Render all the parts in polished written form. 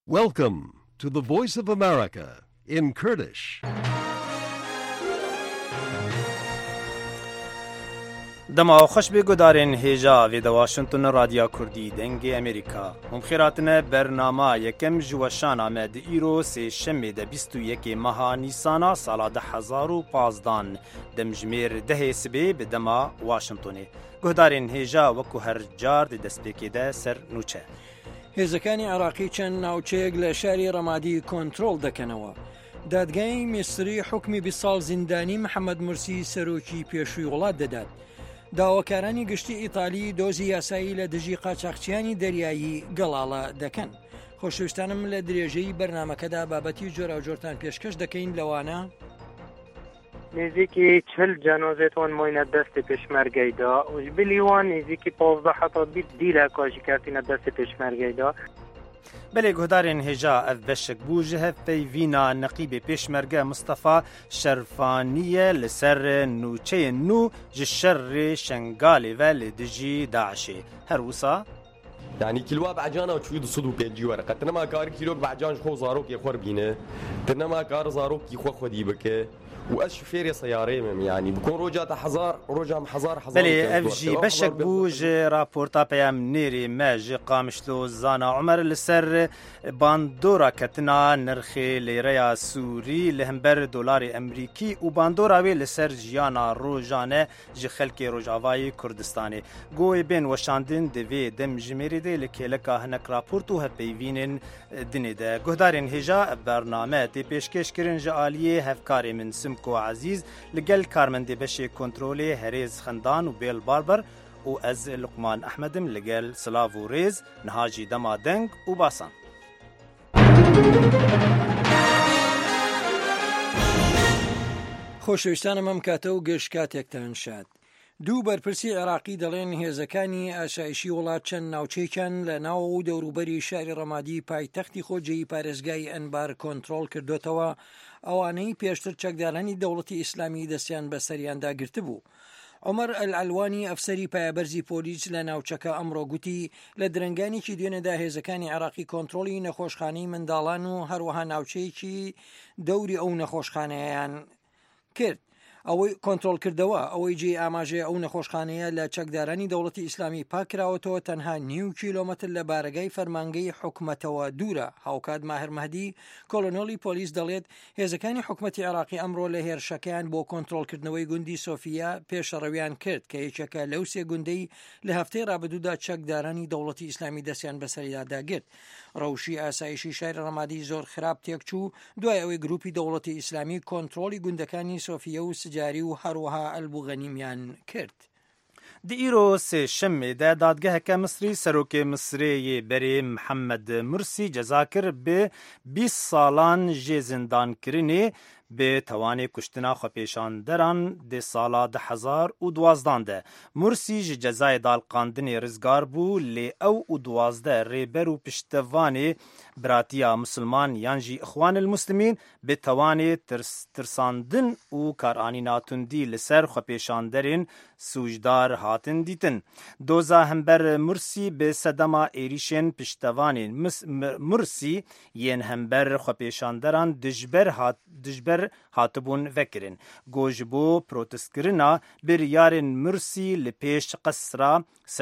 Welcome to the Voice of America in Kurdish. دما خوش بگذارین هیجا وید واشنطن رادیو کردی دنگ امریکا هم خیراتنا برنامه یکم جوشان آمد ایرو سه شنبه ده 21 ماه نیسان سال 2015 دمجمیر ده سبی به دما واشنطنی گذارین هیجا وکو هر جار دست بکیده سر نوچه هێزەکانی عێراقی چەند ناوچەیەک لە شاری ڕەمادی کۆنتڕۆڵ دەکەنەوە. دادگای میسری حکمی 20 ساڵ زیندانی محەممەد مورسی سەرۆکی پێشووی وڵات دەدات. داواکارانی گشتی ئیتالی دۆزی یاسایی لە دژی قاچاقچیانی دەریایی گەڵاڵە دەکەن. خۆشەویستانم لە درێژەی بەرنامەکەدا بابەتی جۆرا و جۆرتان پێشکەش دەکەین لەوانە نزدیکی 40 جنازتون ماینه دست پشمرگی دا و بلیوان نزدیکی 15 حتی دیل کاشی کردین دست پشمرگی دا بله گهدارین هجا اف بشک بوجه فیوینا نقیب پیشمرگه مصطفى شرفانیه لسر نوچه نو جشر شنگالی و لدجی داعشی هر وصا يعني كيلوا بعجانه وشوي صدو بيجي ورقه تنما كار كيلو بعجان خو زاروك يخور بينه تنما كار زاروك يخو خدي بك واش شوفير سياري يعني بكون روجات حزار روجا حزار بلي اف جي بشك بوج رابورتا بيام نيري ماج قامشلو زانا عمر لسر باندورا كتنا نرخي ليريا سوري لهمبر دولار امريكي وباندورا وي لسر جيانا روجانه جي خلكي روجاواي كردستاني گوي بين وشاندن دي دم جميري دي لكيلكا هنك رابورتو هبيوينن دنيده گهدارين هجا برنامه تي پیشکش کرن جاليه هفكاري من سمكو عزيز لقل كارمندي بشي كنترولي هريز خندان وبيل باربر وأز لقمان أحمدم لقل سلافو ريز نهاجي دما دنگ وباسان خۆشەویستانم ئەم کاتە و گەشت کاتێکتان شاد. دوو بەرپرسی عێراقی دەڵێن هێزەکانی ئاسایشی وڵات چەند ناوچەیەکیان لە ناو و دەوروبەری شاری ڕەمادی پایتەختی خۆجێی پارێزگای ئەنبار کۆنتڕۆڵ کردوتەوە ئەوانەی پێشتر چەکدارانی دەوڵەتی ئیسلامی دەستیان بەسەریاندا گرتبوو. عمر ئەلعەلوانی ئەفسەری پایەبەرزی پۆلیس لە ناوچەکە ئەمڕۆ گوتی لە درنگانێکی دوێنێدا هێزەکانی عێراقی کۆنتڕۆڵی نەخۆشخانەی منداڵان و هەروەها ناوچەیەکی دەوری ئەو نەخۆشخانەیان کرد. ئەوەی کۆنتڕۆڵ کردەوە ئەوەی جێ ئاماژەیە ئەو نەخۆشخانەیە لە چەکدارانی دەوڵەتی ئیسلامی پاکراوەتەوە تەنها نیو کیلۆمەتر لە بارگای فەرمانگەی حکومەتەوە دوورە. هاوکات ماهر مەهدی کۆلۆنێلی پۆلیس دەڵێت هێزەکانی حکومەتی عێراقی ئەمڕۆ لە هێرشەکەیان بۆ کۆنتڕۆڵکردنەوەی گوندی سۆفیا پێشەڕەویان کرد کە یەکێکە لەو سێ گوندەی لە هەفتەی ڕابردوودا چەکدارانی دەوڵەتی ئیسلامی دەستیان بەسەریادا گرت. ڕەوشی ئاسایشی شاری ڕەمادی زۆر خراپ تێکچوو دوای ئەوەی گروپی دەوڵەتی ئیسلامی کۆنتڕۆڵی گوندەکانی سۆفیا و سجاری و هەروەها ئەلبوغەنیمیان کرد. دی ایرو سه شنبه ده دادگاه مصری سروک مصری بری محمد مرسی جزا کر به 20 سالان جه زندان کرنی به توان کشتنا خپیشان دران ده سالا 2012 ده مرسی جزای دال قاندن رزگار بو لی او 12 ریبر و پشتوانی براتیا مسلمان یانجی اخوان المسلمین به توان ترساندن و کارانیناتوندی لسر خپیشان درین سوجدار هاتن دیتن. دوزا همبر مرسی به صدما ایریشن پشتوانی مرسی ین همبر خپیشان دران دجبر هاتبون وکرن. گوجبو پروتست کرنا بر یارن مرسی لپیش قصرا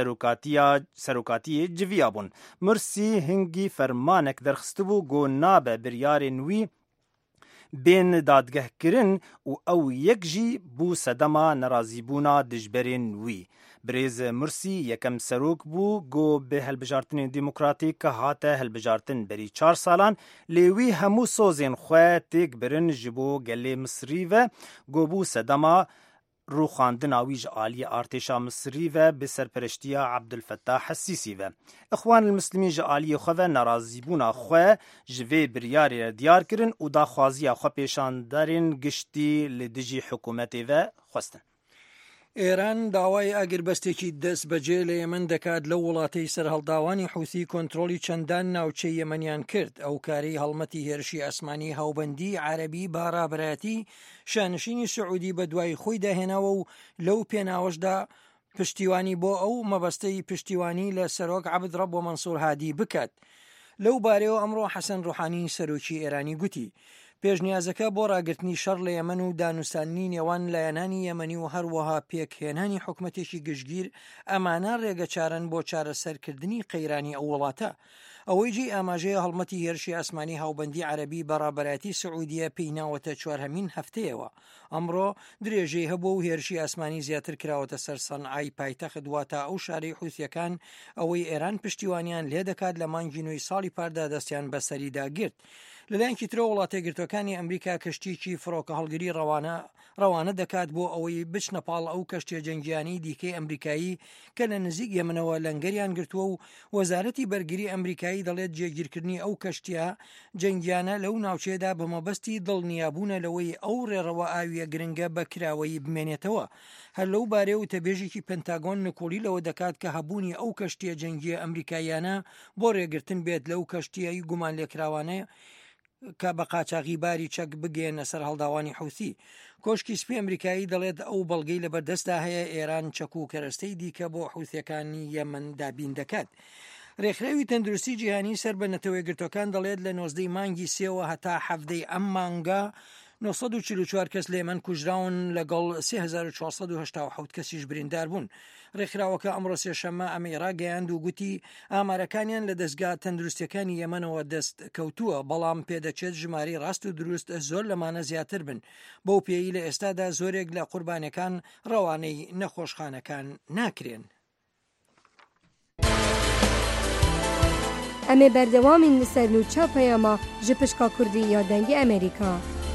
سروکاتی جویابون. مرسی هنگی فرمانک درخستبو گو نابه بر یارن وی بین دادگه کرن و او یک جی بو صدما نرازیبونا دجبرین وی. بریز مرسی یکم سروک بو گو به هلبجارتن دموکراتیک هاته هلبجارتن بری 4 سالان لیوی همو سوزین خواه تیک برن جبو گلی مصری و گو بو صدما رو خواندن آویج عالی ارتشا مصری و به سرپرشتی عبدالفتاح السیسی و اخوان المسلمین جعالی خو و ناراضیبونا خو جوی بریاری دیار کرن و دا خوازی خو پیشان دارین گشتی لدجی حکومت و خواستن. ئێران داوای ئاگربەستێکی دەست بەجێ لە یەمەن دەکات لە وڵاتەی سەرهەڵداوانی حوثی کۆنتڕۆلی چەندان ناوچەی یەمەنیان کرد. ئەو کارەی هەڵمەتی هێرشی ئاسمانی هاوبەندی عەرەبی بارابرایەتی شانشینی سعودی بە دوای خۆی داهێناوە و لەو پێناوەشدا پشتیوانی بۆ ئەو مەبەستەی پشتیوانی لە سەرۆک عەبدڕەب و مەنسوور هادی بکات. لەو بارەوە ئەمڕۆ حەسەن ڕوحانی سەرۆکی ئێرانی گوتی پێشنیازەکە بۆ ڕاگررتنی شەڕ لە یەمەن و دانووسانی نێوان لایەنانی یەمەنی و هەروەها پێکهێنانی حکومەتێکی گشتگیر ئەمانە ڕێگەچارن بۆ چارەسەرکردنی قەیرانی ئەو وڵاتە. ئەوەی جێ ئاماژەیە هەڵمەتی هێرشی ئاسمانی هاوبەندی عەرەبی بەڕابەتی سعودیە پێی ناوەتە چوارهەمین هەفتەیەوە. ئەمڕۆ درێژەی هەبوو و هێرشی ئاسمانی زیاتر کراوەتە سەر سەنعای پایتەخت واتە ئەو شارەی حوثیەکان ئەوەی ئێران پشتیوانیان لێ دەکات لە مانگی نوێی ساڵی پاردا دەستیان بەسەریدا گرت. لەلایەنکی ترە وڵاتە یەکگرتوەکانی ئەمریکا کەشتیکی فڕۆکە هەڵگری ڕەوانە دەکات بۆ ئەوەی بچنە پاڵ ئەو کەشتیە جەنگیانی دیکەی ئەمریکایی کە لە نزیک یەمەنەوە لەنگەریان گرتووە و وەزارەتی بەرگری ئەمریکایی دەڵێت جێگیرکردنی ئەو کەشتیە جەنگیانە لەو ناوچێدا بە مەبەستی دڵنیابوونە لەوەی ئەو ڕێڕەوە ئاویە گرنگە بە کراوەی بمێنێتەوە. هەر لەو بارێ و تەبێژێکی پەنتاگۆن نکۆڵی لەوە دەکات کە هەبوونی ئەو کەشتیە جەنگیە ئەمریکایانە بۆ ڕێگرتن بێت لەو کەشتیەی گومان لێکراوانەیە کە بە قاچاغی باری چەک بگێنە سەر هەڵداوانی حوثی. کۆشکی سپی ئەمریکایی دەڵێت ئەو بەڵگەی لەبەردەستدا هەیە ئێران چەک و کەرەستەی دیکە بۆ حوثیەکانی یەمەن دابین دەکات. ڕێکخراوی تەندروستی جیهانی سەر بە نەتەوەی گرتوەکان دەڵێت لە 19 مانگی سێوە هەتا هەفتەی ئەم مانگە 944 کەس لە یەمەن کوژراون لەگەڵ 3487 کەسیش بریندار بوون. ڕێکخراوەکە ئەمڕۆ سێشەممە ئەمەی ڕاگەیاند و گوتی ئامارەکانیان لە دەستگا تەندروستیەکانی یەمەنەوە دەست کەوتووە، بەڵام پێدەچێت ژماری ڕاست و دروست زۆر لەمانە زیاتر بن. بەو پێی لە ئێستادا زۆرێک لە قوربانەکان ڕەوانەی نەخۆشخانەکان ناکرێن. ئەمێ بەردەوامین لەسەر نووچە پەیاما ji pişka Kurdî ya dengê Amerîka.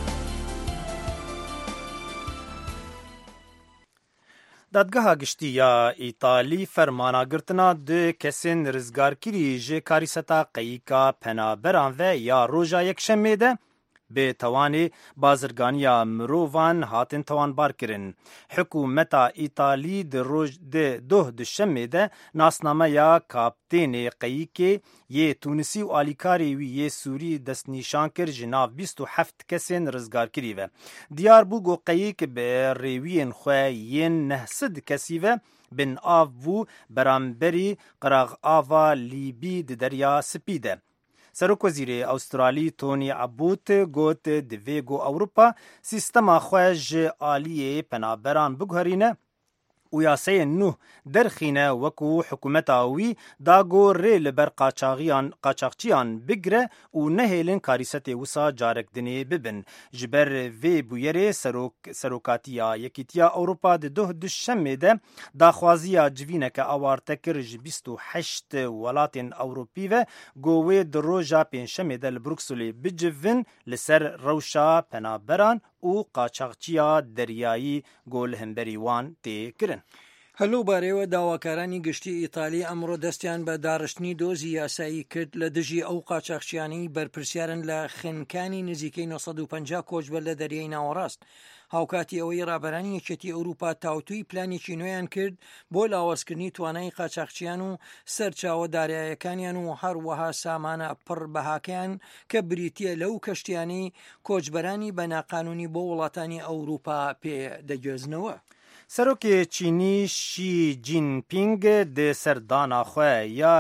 دادگاها گشتî ya Îtalî fermanagirtina du kesên rizgarkirî ji karîseta qeyîka penaberan ve ya roja yekşemê de bê tewanê bazirganiya mirovan hatin tewanbar kirin. Hikûmeta Îtalî di doh duşemê de nasnameya kaptênê qeyîkê yê Tûnisî û alîkarê wî yê Sûrî destnîşan kir ji nav 27 kesên rizgarkirî ve. Diyar bû got qeyîk bi rêwiyên xwe yên nehsid kesî ve bin av bû beramberî qiraqava Lîbî di derya Spî de. Serokvezîrê Avustralî Tony Abbott got divê got Ewropa sîstema xwe ji aliyê penaberan biguherîne û yasayên nû derxîne wekû hikûmeta wî da got rê li ber qaçaxçiyan bigire û nehêlin karîsetê wisa carekdinê bibin. Ji ber vê bûyerê Serokatiya Yekîtiya Ewropa di doh duşemê de daxwaziya civîneke awarte kir ji 28 welatên Ewropî ve got wê di roja pênşemê de li Brukselê bicivin li ser rewşa penaberan û qaçaxçiya deryayî got li hemberî wan tê kirin. هەلو بارەوە داواکارانی گشتی ئیتالی ئەمڕۆ دەستیان بە داڕشتنی دۆزی یاسایی کرد لە دژی ئەو قاچاقچیانی بەرپرسیارن لە خنکانی نزیکەی 950 کۆچبەر لە دەریای ناوەڕاست. هاوکاتی ئەوەی ڕابەرانی یەکێتی ئەوروپا تاوتوی پلانێکی نوێیان کرد بۆ لاوەزکردنی توانای قاچاقچیان و سەرچاوە دارایەکانیان و هەروەها سامانە پڕ بەهاکەیان کە بریتیە لەو کەشتیانەی کۆچبەرانی بە ناقانونی بۆ وڵاتانی ئەوروپا پێ دەگوێزنەوە. Serokê Çînî Xi Jinping di serdana xwe ya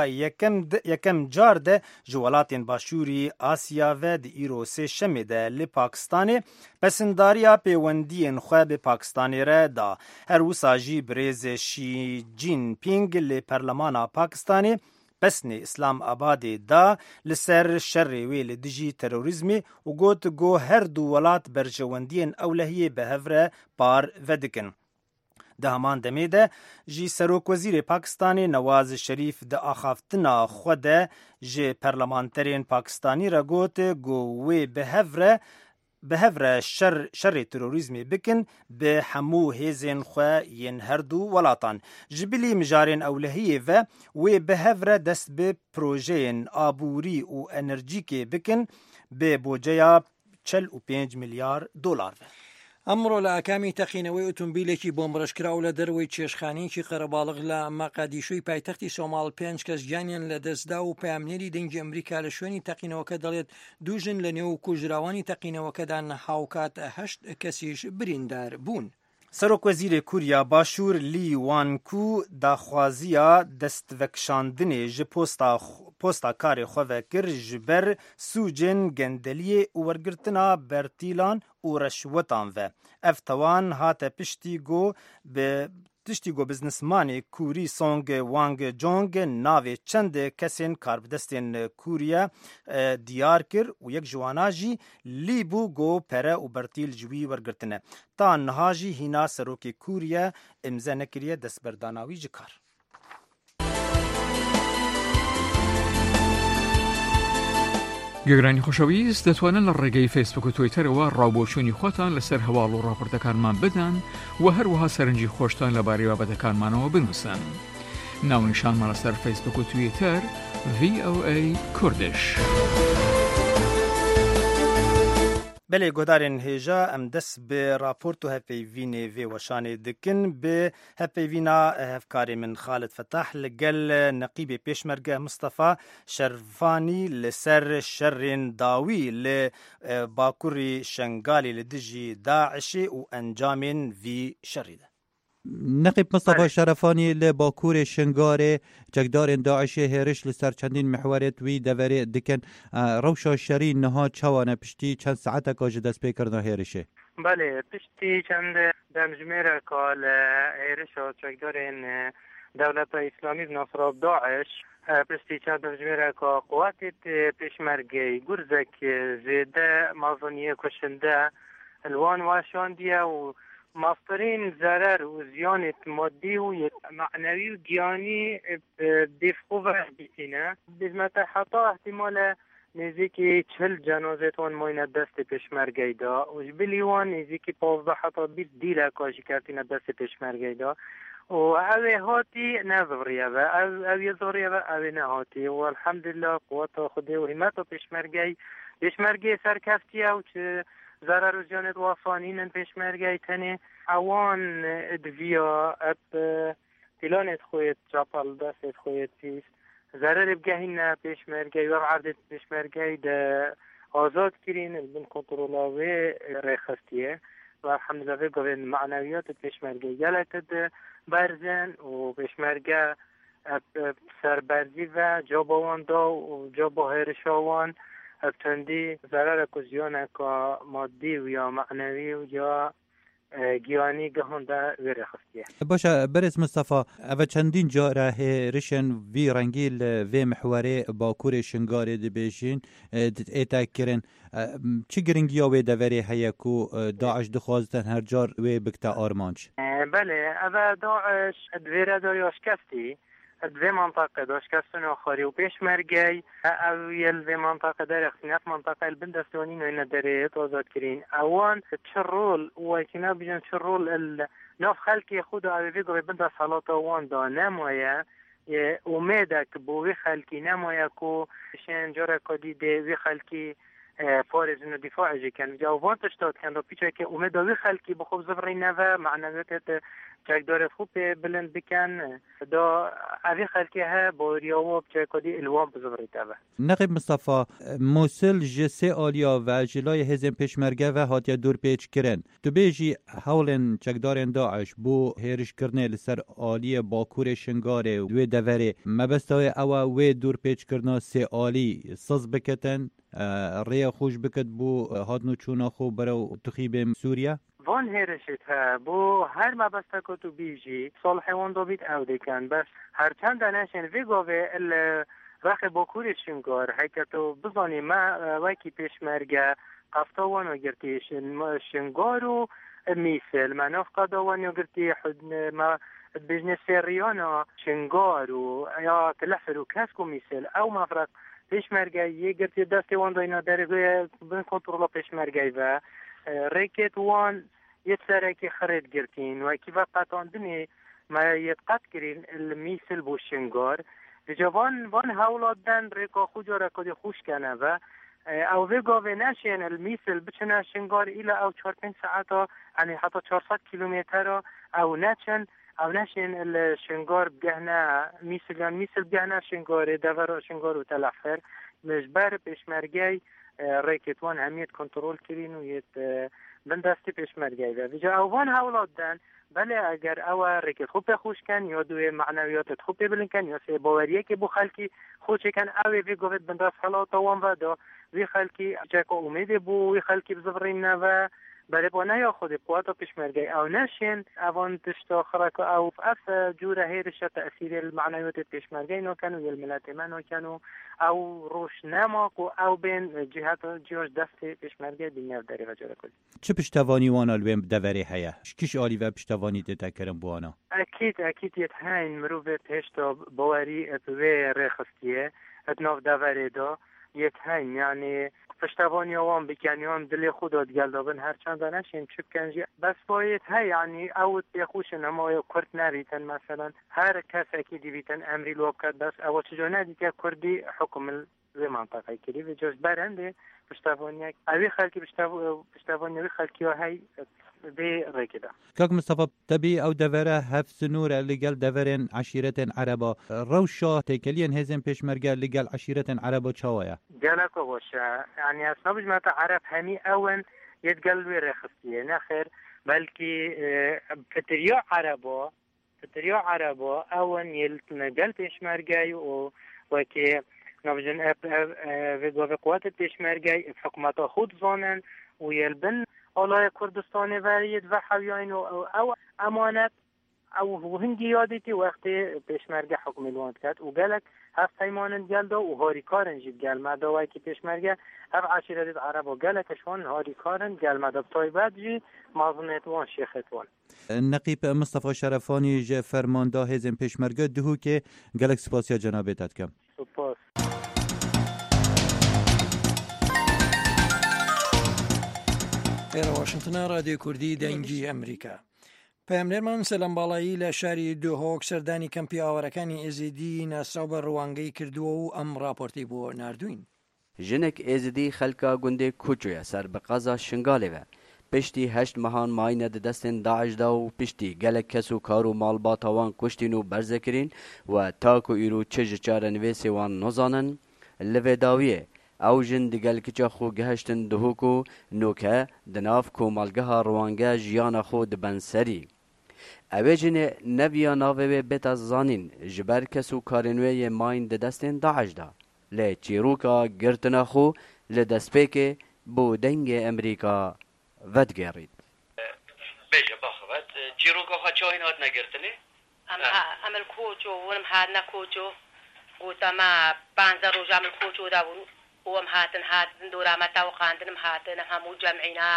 yekem car de ji welatên Başûrî Asya ve di îro sêşemê de li Pakistanê pesindariya pêwendiyên xwe bi Pakistanê re da. Her wisa jî birêz Xi Jinping li Perlemana Pakistanê pesnê İslamabadê da li ser şerrê wê li dijî terorîzmê û got her du welat berjewendiyên ewlehiyê bi hev re par vedikin. Di heman demê de jî Serokwezîrê Pakistanê Nawaz Şerîf di axaftina xwe de ji perlemanterên Pakistanî re got wê bi hev re şerrê terorîzmê bikin bi hemû hêzên xwe yên her du welatan. Ji bilî mijarên ewlehiyê ve wê bi hev re dest bi projeyên aborî û enerjîkê bikin bi boceya 45 milyar dolar ve. ئەمڕۆ لە ئاکامی تەقینەوەی ئۆتۆمبیلێکی بۆمبڕشکراو لە دەروەی چێشخانەیەکی قەرەباڵغ لە مەقادیشوی پایتەختی سۆماڵ 5 کەس گیانیان لە دەستدا و پامنێری دەنگی ئەمریکا لە شوێنی تەقینەوەکە دەڵێت دوژن لە نێو کوژراوانی تەقینەوەکەدا هاوکات 8 کەسیش بریندار بوون. سروک وزیر کوریا باشور لی وانکو داخوازیا دستوکشاندنê ji posta karê xwe vekir ji ber sûcên gendeliyê û wergirtina bertîlan û reşwetan ve. Ev tawan hate tiştî got biznesmanê Kûrî Song Wang Jong navê çendê kesên karbidestên Kûriye diyar kir û yek ji wan jî lî bû got pere û bertîl ji wî wergirtine. Ta niha jî hîna serokê Kûriye imze nekiriye destberdana wî ji kar. گەگرانی خۆشەویست دەتوانن لە ڕێگەی فیسبوک و تویتەرەوە ڕاوبۆچوونی خۆتان لەسەر هەواڵ و ڕاپۆرتەکانمان بدەن و هەروەها سەرنجی خۆشتان لەبارەی بابەتەکانمانەوە بنووسن. ناونیشانمان لەسەر فیسبوک و تویتەر VOA کوردش. بله گودارین هیجا ام دست به راپورت و هپیوینی وی وشانی دکن به هپیوینا هفکاری من خالد فتح لگل نقیب پیشمرگه مصطفى شرفانی لسر شرین داوی لباکوری شنگالی لدجی داعشی و انجامین وی شریده. نقیب مصطفى شرفانی لباکور شنگار جگدار داعش هرش لسر چندین محورت وی دوره دکن روشا شری نها چوانه پشتی چند ساعت کاج دست پیکرنا هرشه. بله پشتی چند دمجمیر کال هرش و جگدار دولت اسلامی بنصر داعش پشتی چند دمجمیر که قوات پیشمرگی گرزک زیده مازنیه کشنده الوان واشاندیه و مصدرین ضرر و زیانت مادی و معنوی و گیانی دفقوه بیتینه بزمت حتی احتمال نزدیکی 40 جنازه تون ماین دست پیشمرگی دا و جبلی وان نزدیکی 15 حتی 20 دیل کاشی کردین دست پیشمرگی دا و اوی هاتی نظریه و اوی ظریه و اوی نهاتی و الحمدلله قوات خودی و همت پیشمرگی سرکفتیه و چه ضرر و زیانت وافانین پیشمرگی تنه اوان ادویا اب تلانت خویت جاپال دست خویت پیس ضرر بگهین پیشمرگی و عرض پیشمرگی ده آزاد کرین بین کنترولاوی ریخستیه و الحمدلله گوین معنویات پیشمرگی گلت برزن و پیشمرگی سربرزی و جابوان دا و جابو هرشاوان ابتندی ضرر کزیانه که مادی و یا معنوی و یا گیانی گهنده ویره خستیه. باشه برز مصطفى اوه چندین جاره رشن وی رنگیل وی محوره باکور شنگاره دی بیشین ایتا کرن چی گرنگی وی دوری هیکو داعش دخوازتن هر جار وی بکتا آرمانچ؟ بله اوه داعش دویره داریاش کفتی دوی منطقه داشت کسان آخری و پیشمرگی اویل دوی منطقه در اختینات منطقه البندستانین و این داره آزاد کرین اوان چه رول و کنه بیجن چه رول ناف خلکی خود اوی دوی بند صلات اوان دا نمایه امیده که بوی خلکی نمایه که شن جاره کدی ده وی خلکی فارز انه دفاع جي كان جاوبان تشتات كان رو بيچه که امید وی خلکی بخوب زفری نوه معنویت جاگدار خوب بلند بکن دا اوی خلکی ها با ریاوه بچه کدی الوان بزفری تاوه. نقیب مصطفى موصل جسه آلیا و جلای هزم پیشمرگه و هاتیا دور پیچ کرن تو بیجی حولن جاگدار داعش بو هیرش کرنه لسر آلی باکور شنگاره دوی دوره مبستای او وی دور پیچ کرنه سه آلی سز بکتن ریا خوش بکت بو هاتنو چونا خو برو تخیب سوریا وان هرشت ها بو هر مبسته که تو بیجی صالح وان دو بیت او دیکن بس هر چند دانشن ویگاوه رخ باکور شنگار حکتو بزانی ما وکی پیشمرگه قفتا وانو گرتی شنگارو میسل مناف قدا وانو گرتی ما بجنس سریانا شنگارو یا تلفرو کسکو میسل او مفرق پیشمرگی یه گرتی دستی وان داینا درگوی بین کنترولا پیشمرگی و ریکت وان یه سرکی خرید گرتین و اکی وقت آندنی ما یتقت کرین المیسل بو شنگار دیجا وان هولاد دن ریکا خوجا رکادی خوش کنه و او ویگاوه نشین المیسل بچنه شنگار ایلا او 4-5 ساعتا یعنی حتی 400 کیلومتر او نچن او نشین الشنگار بگهنه میسل بگهنه شنگار دور شنگار و تلفر مجبر پیشمرگی ریکتوان همیت کنترل کرین و یت بندستی پیشمرگی و ویجا اوان هولاد دن بله اگر او ریکت خوب خوش کن یا دوی معنویات خوب بلن کن یا سی باوریه که بو خلکی خوش کن او وی گوید بنداس حالات وان و دا وی خلکی جاکو امید بو وی خلکی بزفرین و بله با نه یا خود قوات پیشمرگی او نشین اوان تشتا خرک او اف جوره هیرش تأثیر المعنویات پیشمرگی نکنو یا الملت من نکنو او روش نماک و او بین جهات جیوش دست پیشمرگی دنیا داری و جاره کلی. چه پشتوانی وانا الویم دوری حیا؟ کش آلی و پشتوانی تکرم بوانا؟ اکید یت هاین مروفه پشتا باوری اتوه رخستیه اتناف دوری دا یت هاین یعنی پشتوانی اوام بکنیام دل خودت گلدابن هر چند نشین چوب کنجی بس باید های یعنی اوت بخوشن اما کرد نریتن مثلا هر کس اکیدی بیتن امری لوب کرد بس او چجا ندیده کردی حکم زی منطقه کردی و جز برنده پشتوانی اوی خلکی پشتوانی اوی خلکی های به رکده كاك مصطفى تبي او دفره هف سنور لقال دفرين عشيرة عربة روشا تيكلين هزم بيشمرقا لقال عشيرة عربة شوايا قالك وشا يعني اصناب جماعة عرب همي اون يتقال ويري خصية نخير بلكي فتريو عربة اون يلتنقل بيشمرقاي وكي نبجن في قوات البيشمرقاي حكومات خود زانن ويلبن علای کردستان ورید و حویان او امانت او هنگی یادیتی وقتی پیشمرگه حکم الوانت کرد و گلک هفت ایمانند گلده و هاریکارن جید گلمده و که پیشمرگه هف عشیرت عرب و گلکشوان هاریکارن گلمده بطایبت جی مازنت وان شیخت وان نقیب مصطفى شرفانی جه فرمانده هزم پیشمرگه دهو که گلک سپاسیا جنابیتت کم سپاس ئێرە واشنگتنە رادیۆ کوردی دەنگی ئەمریکا. پەیامنێرمان سەلەم باڵایی لە شاری دۆهۆک سەردانی کەمپی ئاوەرەکانی ئێزیدی ناسراو بە ڕوانگەی کردووە و ئەم راپۆرتی بۆ ناردوین. ژنێک ئێزیدی خەلکا گوندێک کوچویە سەر بە قەزا شنگالێوە پشتی هەشت مەهان ماینە دەستێن داعشدا و پشتی گەلک کەس و کار و ماڵباتەوان کوشتین و بەرزەکرین و تاک و ئیر و چ ji çare nivêsê wan nozanın li vê dawiyê ew jin di gelkiça xwe gihiştin diho ku noke di nav komalgeha Rwange jiyana xwe dibin serî. Ew ê jinê neviya navê wê bêta zanîn ji ber kes û karên wê yê mayîn di destên Daeş da. Lê çîroka girtina xwe li destpêkê bo dengê Emerîka vedgerît. Bêje baxwet çîroka xwe çavên hat negirtinê? Em li koço hûn hatine koço gota me 15 roja min koço da bûn وهم هاتن دورا متى وخاندن هاتن همو جمعنا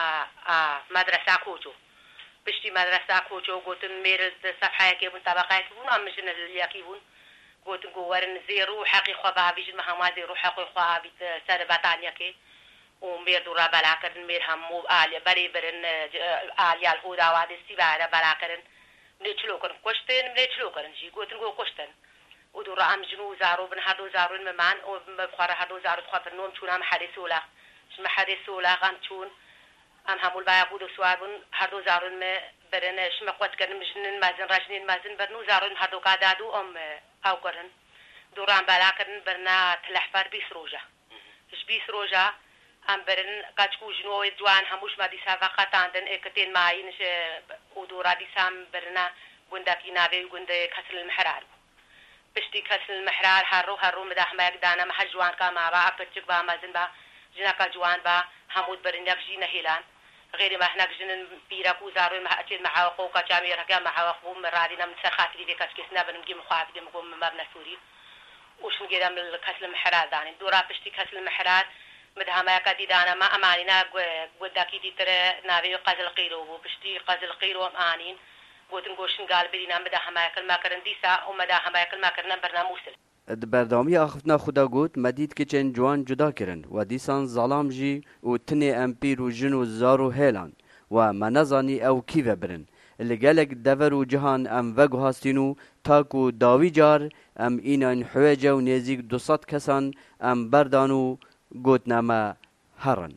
مدرسة كوچو بشتي مدرسة كوچو قوتن ميرز صفحة كيبون طبقة كيبون أمجن اللي كيبون قوتن قوارن زيرو حقي خوابها بيجن مهما زيرو حقي خوابها بيت سر بطانيا كي ومير دورا بلاكرن مير همو آليا بري برن آليا الهودا وادي سيبارا بلاكرن نيچلو کرن کشتن نيچلو کرن جي قوتن قو کشتن و دور ام جنو زارو بن هر دو زارو ممان و بخوره هر دو زارو خاطر نوم چون هم حدیث ولا شما حدیث ولا ام چون ام همول بایا بود سوابن هر دو زارو م برن شما قوت کردن مجنن مازن راجنین مازن برنو زارو هر دو قادادو ام او کرن دور ام بالا کردن برنا تلحفر 20 روزه اش 20 روزه ام برن قاچکو جنو جوان هموش ما دي صفقات عندن اكتين ماينش و دورا دي سام برنا گندکی ناوی گند کسل المحرار بشتي كسل المحرار هرو مداح ما يقدانا محل جوان كاما با أبتشك با مازن با جناكا جوان با حمود برنياك جينا هيلان غير ما احنا جنن بيراكو زارو ما أتيل معاوقو كجامي ركا معاوقو مرادينا من سخاتي دي كسكسنا بنمجي مخاف دي مقوم مبنى سوري وش نجينا من كسل المحرار داني دورا بشتي كسل المحرار مدها ما يكادي دانا ما أمانينا قداكي دي ترى نابي قزل قيرو بشتي قزل قيرو أمانين قوتن گوشن قال بدينا مدى حمايكل ما كرن ديسا ومدى حمايكل ما كرن برناموسل بردامی آخفتنا خدا گوت مدید که چند جوان جدا کرن و دیسان ظلام جی و تنی امپیر و جن و زار و هیلان و منزانی او کیوه برن لگلک دور و جهان ام وگو هاستینو تاکو داوی جار ام اینان حویجه و نزیک 200 کسان ام بردانو گوتنامه هرن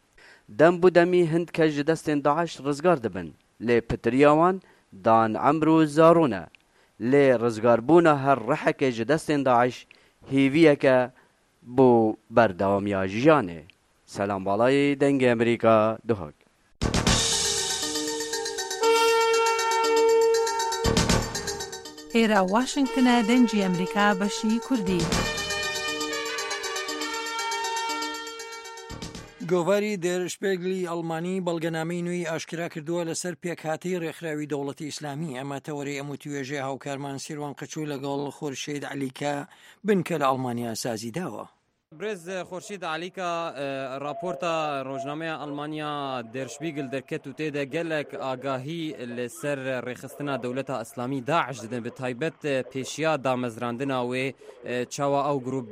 دم بودمی هند که جدستین داعش رزگار دبن لی پتریاوان دان عمرو زارونه لی رزگاربونا هر رحک جدستین داعش هیویه که بو برداومیا جیانه سلام بالای دنگ امریکا دهاگ ئێرە واشنگتنە دەنگی ئەمریکا بەشی کوردی. گۆڤاری در شپێگلی ئەڵمانی بەڵگەنامەی نوێی ئاشکرا کردووە لەسەر پێکهاتەی ڕێکخراوی دەوڵەتی ئیسلامی. ئەمە تەوەرەی ئەم توێژێ هاوکارمان سیروان قەچوو لەگەڵ خورشید عەلیکە بنکە لە ئەڵمانیا سازی داوە. برز خورشید علیکا راپورتا روزنامه ئەلمانیا در شپیگل دەرکەت و تێدا گەلێک ئاگاهی لەسەر ڕێخستنا دەوڵەتە ئەسلامی داعش دەدەن بە تایبەت پێشیا دامەزراندنا وێ چاوە ئەو گروپ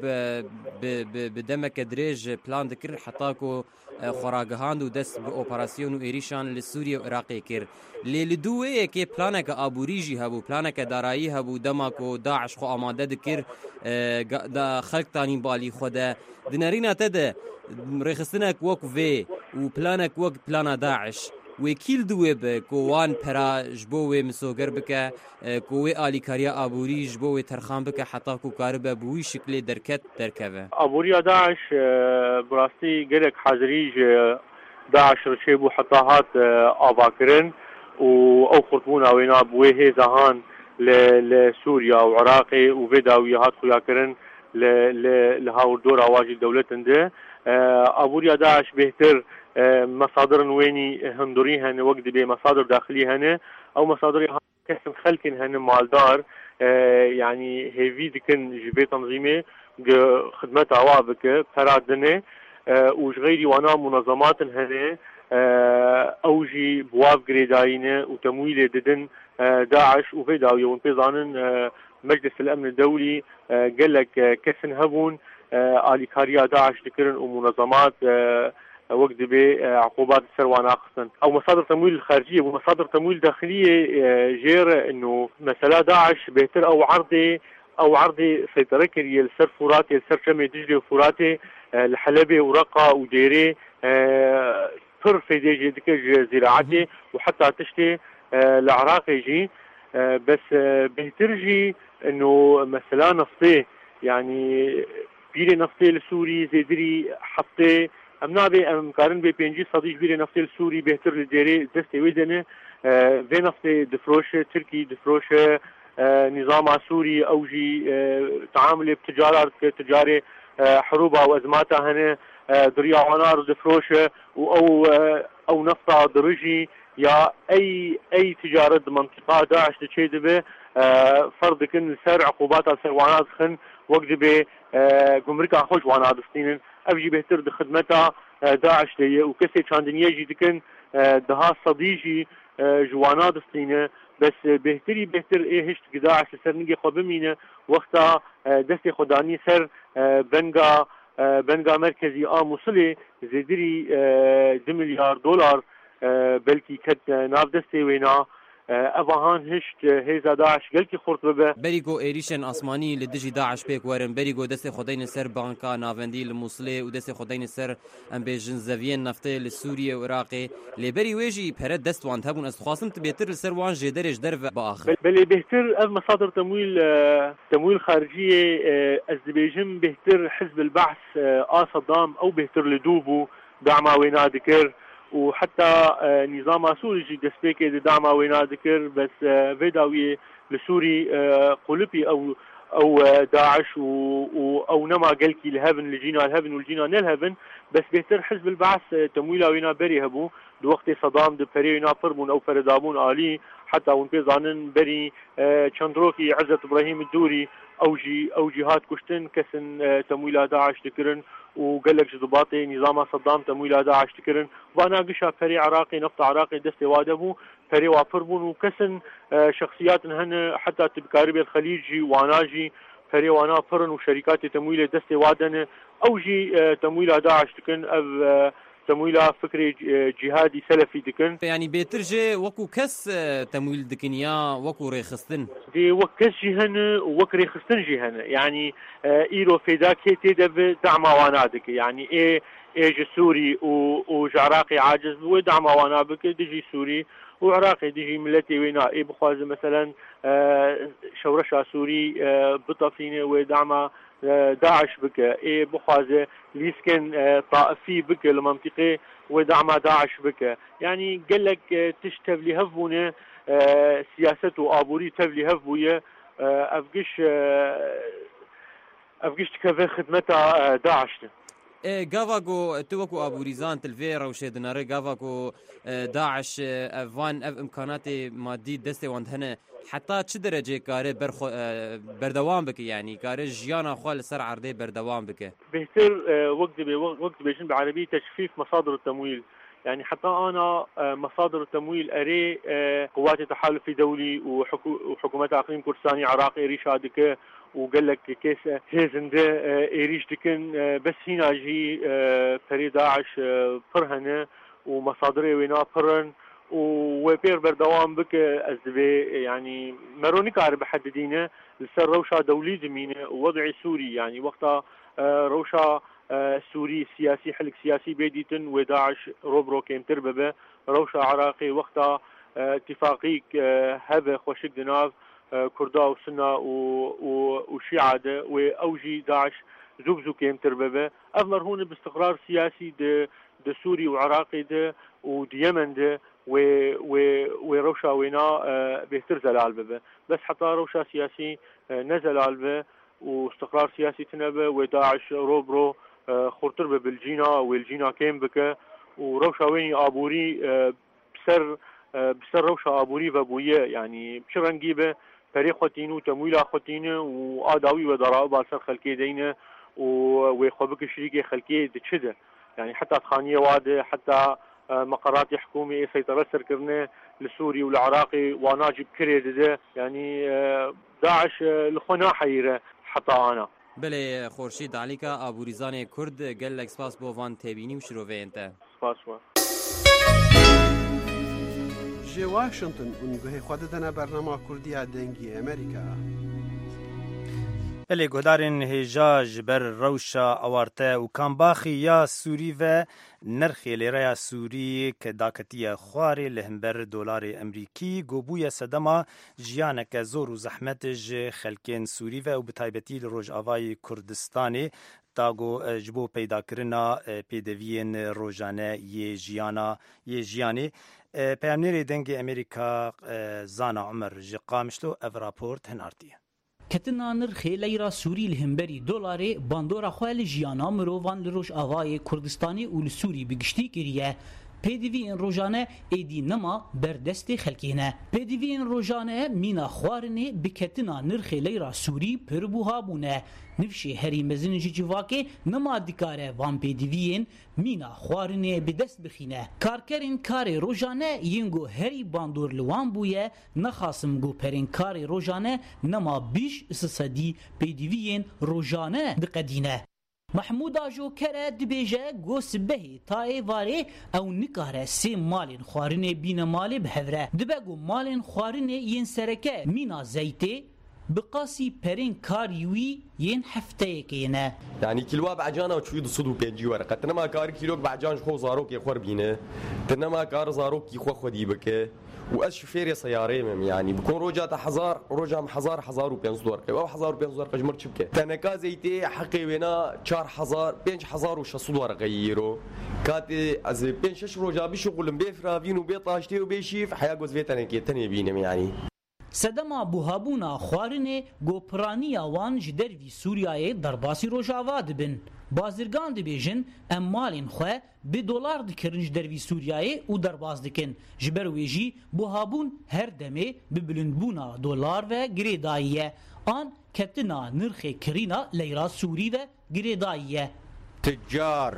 بدەمەکە درێژ پلان دەکرد حتاکو خۆراگەهاند و دەست بە ئۆپەراسیۆن و ئێریشان لە سووریا و عێراقی کرد. لێ لە دووەیەکێ پلانێکە ئابووریژی هەبوو، پلانێکە دارایی هەبوو، دەماک و داعش خۆ ئامادە دەکرد خەڵکتانی بالی خۆدە دنەریناتەدە ڕێخستنێک وەک vê و پلانێک وەک پلانە داعش وێکیل دوێ بە کۆوان پەراژ بۆ وێ مسۆگەر بکە کۆوێ ئالیکاریە ئابووریش بۆ وێ تەرخان بکە حتاکو کار بە بووی شکلێ دەرکەوە. ئابووریە داعش بڕاستی گەلێک حەزریژ داعش ڕچێ بوو حتا هات ئاواکردن و ئەو خورتبوون ئەوێنا بوێ هێزەهان لە سووریا و عێراقی و vê dawî hat xuyakirin li hawrdor awajî dewletin de abûriya Daeş bêhtir mesadirên wênî hindurî hene wek dibê mesadir daxilî hene ew mesadirê kesin xelkên hene maldar yani hêvî dikin ji vê tanzîmê xidmeta wa bike pera dinê û ji xêrî wana munezematên hene ew jî bi wav girêdayîne û temwîlê didin داعش و vê dawî hûn pê zanin Meclisel Emn Dewlî gelek kesin hebûn alîkariya Daeş dikirin û munezemat wek dibê عقوبات ser wan axistin. Ew mesadir temwîl xerciyê bû mesadir temwîl daxiliyê jêr û mesela Daeş bêhtir ew erdê seytere kiriye li ser Furatê li ser çemê Diclê û Furatê li Helebê û Reqa û Dêrê pir fêdê jê dike ji zîraetê û heta tiştê العراقي جي بس بهترجي انه مثلا نفطي يعني بيري نفطي لسوري زيدري حطي امنابي امكارن بي بينجي صديق بيري نفطي لسوري بهتر لديري دستي ويدنه في نفطي دفروشه تركي دفروشه نظام سوري او جي تعامل بتجارة تجاري حروبها وازماتها هنا دريا ونار دفروشه او نفطه درجي يا اي تجاره منطقه داعش تشيد به فرض كن سر عقوبات سروانات خن وقت به جمرك خوش وانا دستين ابجي بهتر خدمتها داعش لي وكسي چاندنيه جي دكن دها صديجي جوانا دستين بس بهتر ايه هشت داعش سر نجي خبمينه وقتا دستي خداني سر بنگا مركزي موصلي زيدري 2 مليار دولار بلكي كد ناف دستي وينا افهان هشت هيزا داعش قلكي خورت ببه بريكو ايريشن اسماني لدجي داعش بيك ورن بريكو دستي خدين سر بانكا نافندي الموصلي ودستي خدين سر ام بيجن زافيين نفطي لسوريا وعراقي لبري ويجي برد دست وان تبون استخاصم تبيتر لسر وان جدرج درف باخر بل بهتر اف مصادر تمويل خارجيه ازبيجن بهتر حزب البعث صدام او بهتر لدوبو دعما وينا ذكر وحتى نظام سوري جي دسبيكي دعما وينا ذكر بس فيداوي لسوري قلبي او داعش او نما قلكي الهبن لجينا الهبن والجينا نلهبن بس بهتر حزب البعث تمويلا وينا بري هبو دو وقت صدام دو بري وينا فرمون او فردابون آلي حتى ونبيزانن بري چندروكي عزت ابراهيم الدوري او جهات كشتن كسن تمويلا داعش ذكرن وقالك ضباطي نظام صدام تمويل داعش تكرن وانا قشا فري عراقي نفط عراقي دستي وادبو فري وافربون وكسن شخصيات هن حتى تبكاربي الخليجي واناجي فري وانا فرن وشركات تمويل دستي وادن او جي تمويل داعش تكن تمويل فكري جهادي سلفي دكن يعني بيترجي وكو كس تمويل دكنيا وكو ريخستن دي وكس جهن وك ريخستن جهن يعني ايرو فيداك تدب دعما وانادك يعني ايه سوري وعراقي عاجز ودعما وانابك دجي سوري وعراقي دجي ملتي وينا ايه بخواز مثلا شورشا سوري بطفينه ودعما داعش بك بخوازه ليسكن طائفي بك المنطقة ودعم داعش بك يعني قال لك تشتبلي هفونه سياسته آبوري تبلي هفوية أفقش تكفي خدمتها داعش گاواگو توکو آبوریزان تلوی روشه دناره گاواگو داعش وان امکانات مادی دسته واندهنه حتی چه درجه کاره بردوام بکه يعني کاره جیانا خوال سر عرضه بردوام بکه بهتر وقت بيشن بعربي تشفيف مصادر التمويل يعني حتى أنا مصادر التمويل أري قوات التحالف الدولي وحكومات أقليم كردستاني عراقي ريشادك وقال لك كيس هيزنده إيريش دكن بس هنا جي فريد داعش فرهنه ومصادره وينا فرن وبير بردوام بك أزدبي يعني مروني كار بحددينه لسر روشة دولي زمينه ووضعي سوري يعني وقتها روشة سوري سياسي حلق سياسي بيديتن وداعش روبرو كيم ترببه روشة عراقي وقتها اتفاقيك هذا خوشك دناف كردا وسنة وشيعة وأوجي داعش زوبزو كيم ترببه أظهر هون باستقرار سياسي ده سوري وعراقي ده وديمن ده وروشا وينا بيهتر زلال ببه بس حتى روشا سياسي نزل البه واستقرار سياسي تنبه وداعش روبرو خورتر بالجينا والجينا كيم بك وروشا ويني آبوري بسر روشا آبوري وبويه يعني بشرنجيبه فريق خوتينو تمويل خوتينه وآداوي وضرائب على سر خلقي دينه وخبك شريكي خلقي تشده يعني حتى تخانية واده حتى مقرات حكومي سيطرة سركرنه لسوري والعراقي وناجب كريد يعني داعش الخنا حيرة حتى أنا بله خورشید علیکا آبوریزان کرد گل لک سپاس بو وان تبینی و شروع انت سپاس و جي واشنطن ونگوه خودتنا برنامه کردی دنگی امریکا بله گودارین هجاج بر روشا آوارته و کامباخی یا سوری و نرخی لیره سوری که داکتی خواری لهمبر دلار امریکی گوبوی صدما جیانک زور و زحمت خلکین سوری و بتایبتی لروج آوای کردستانی تاگو جبو پیدا کرنا پیدوین روزانه یه جیانی پیامنیری دنگ امریکا زانا عمر جقامشلو اف راپورت هنارتیه کتنا نرخی لیرا سوری لهمبری دلاری باندورا خوال جیانا مروان لروش آوای کردستانی و لسوری بگشتی کریه پیدوی این روزانه ایدی نما بردست خلکینه پیدوی این روزانه مینا خوارنه بکتنا نرخی لیرا سوری پربوها بونه نفشی هری مزنجی جواکه نما دکاره وان پیدویین مینا خوارنه بدست بخینه کارکرین کار روزانه ینگو هری باندور لوان بویه نخاسم گو پرین کار روزانه نما بیش سسدی پیدویین روزانه دقدینه محمود آجوکره دبیجه گوس بهی تای واره او نکاره سی مالین خوارنه بین مالی بهوره دبگو مالین خوارنه ین سرکه مینا زیته بقاسي بيرين كاريوي ين حفتي كينا يعني كيلو بعجانه وشوي صدو بيجي ورقه تنما كار كيلو بعجان خو زاروك يخور بينه تنما كار زاروك يخو خدي بك واش شوفير سياري يعني بكون روجات حزار روجام حزار و500 ورقه او حزار و500 ورقه جمر شبكه تنكا زيتي حقي بينا 4000 5,600 ورقه يرو كاتي از 5 روجا بشغل بفرافين وبيطاشتي وبيشيف حياه جوز فيتنكي تني بينم يعني سدما بوهابونا خوارنه گوپرانی آوان جدروی سوریای درباسی روژاوا دبن بازرگان دبیجن امالین خواه به دلار دکرنج دروی سوریای و درباز دکن جبرویجی بوهابون هر دمه به بلندبونا دلار و گریداییه آن کتنا نرخ کرینا لیرا سوری و گریداییه تجار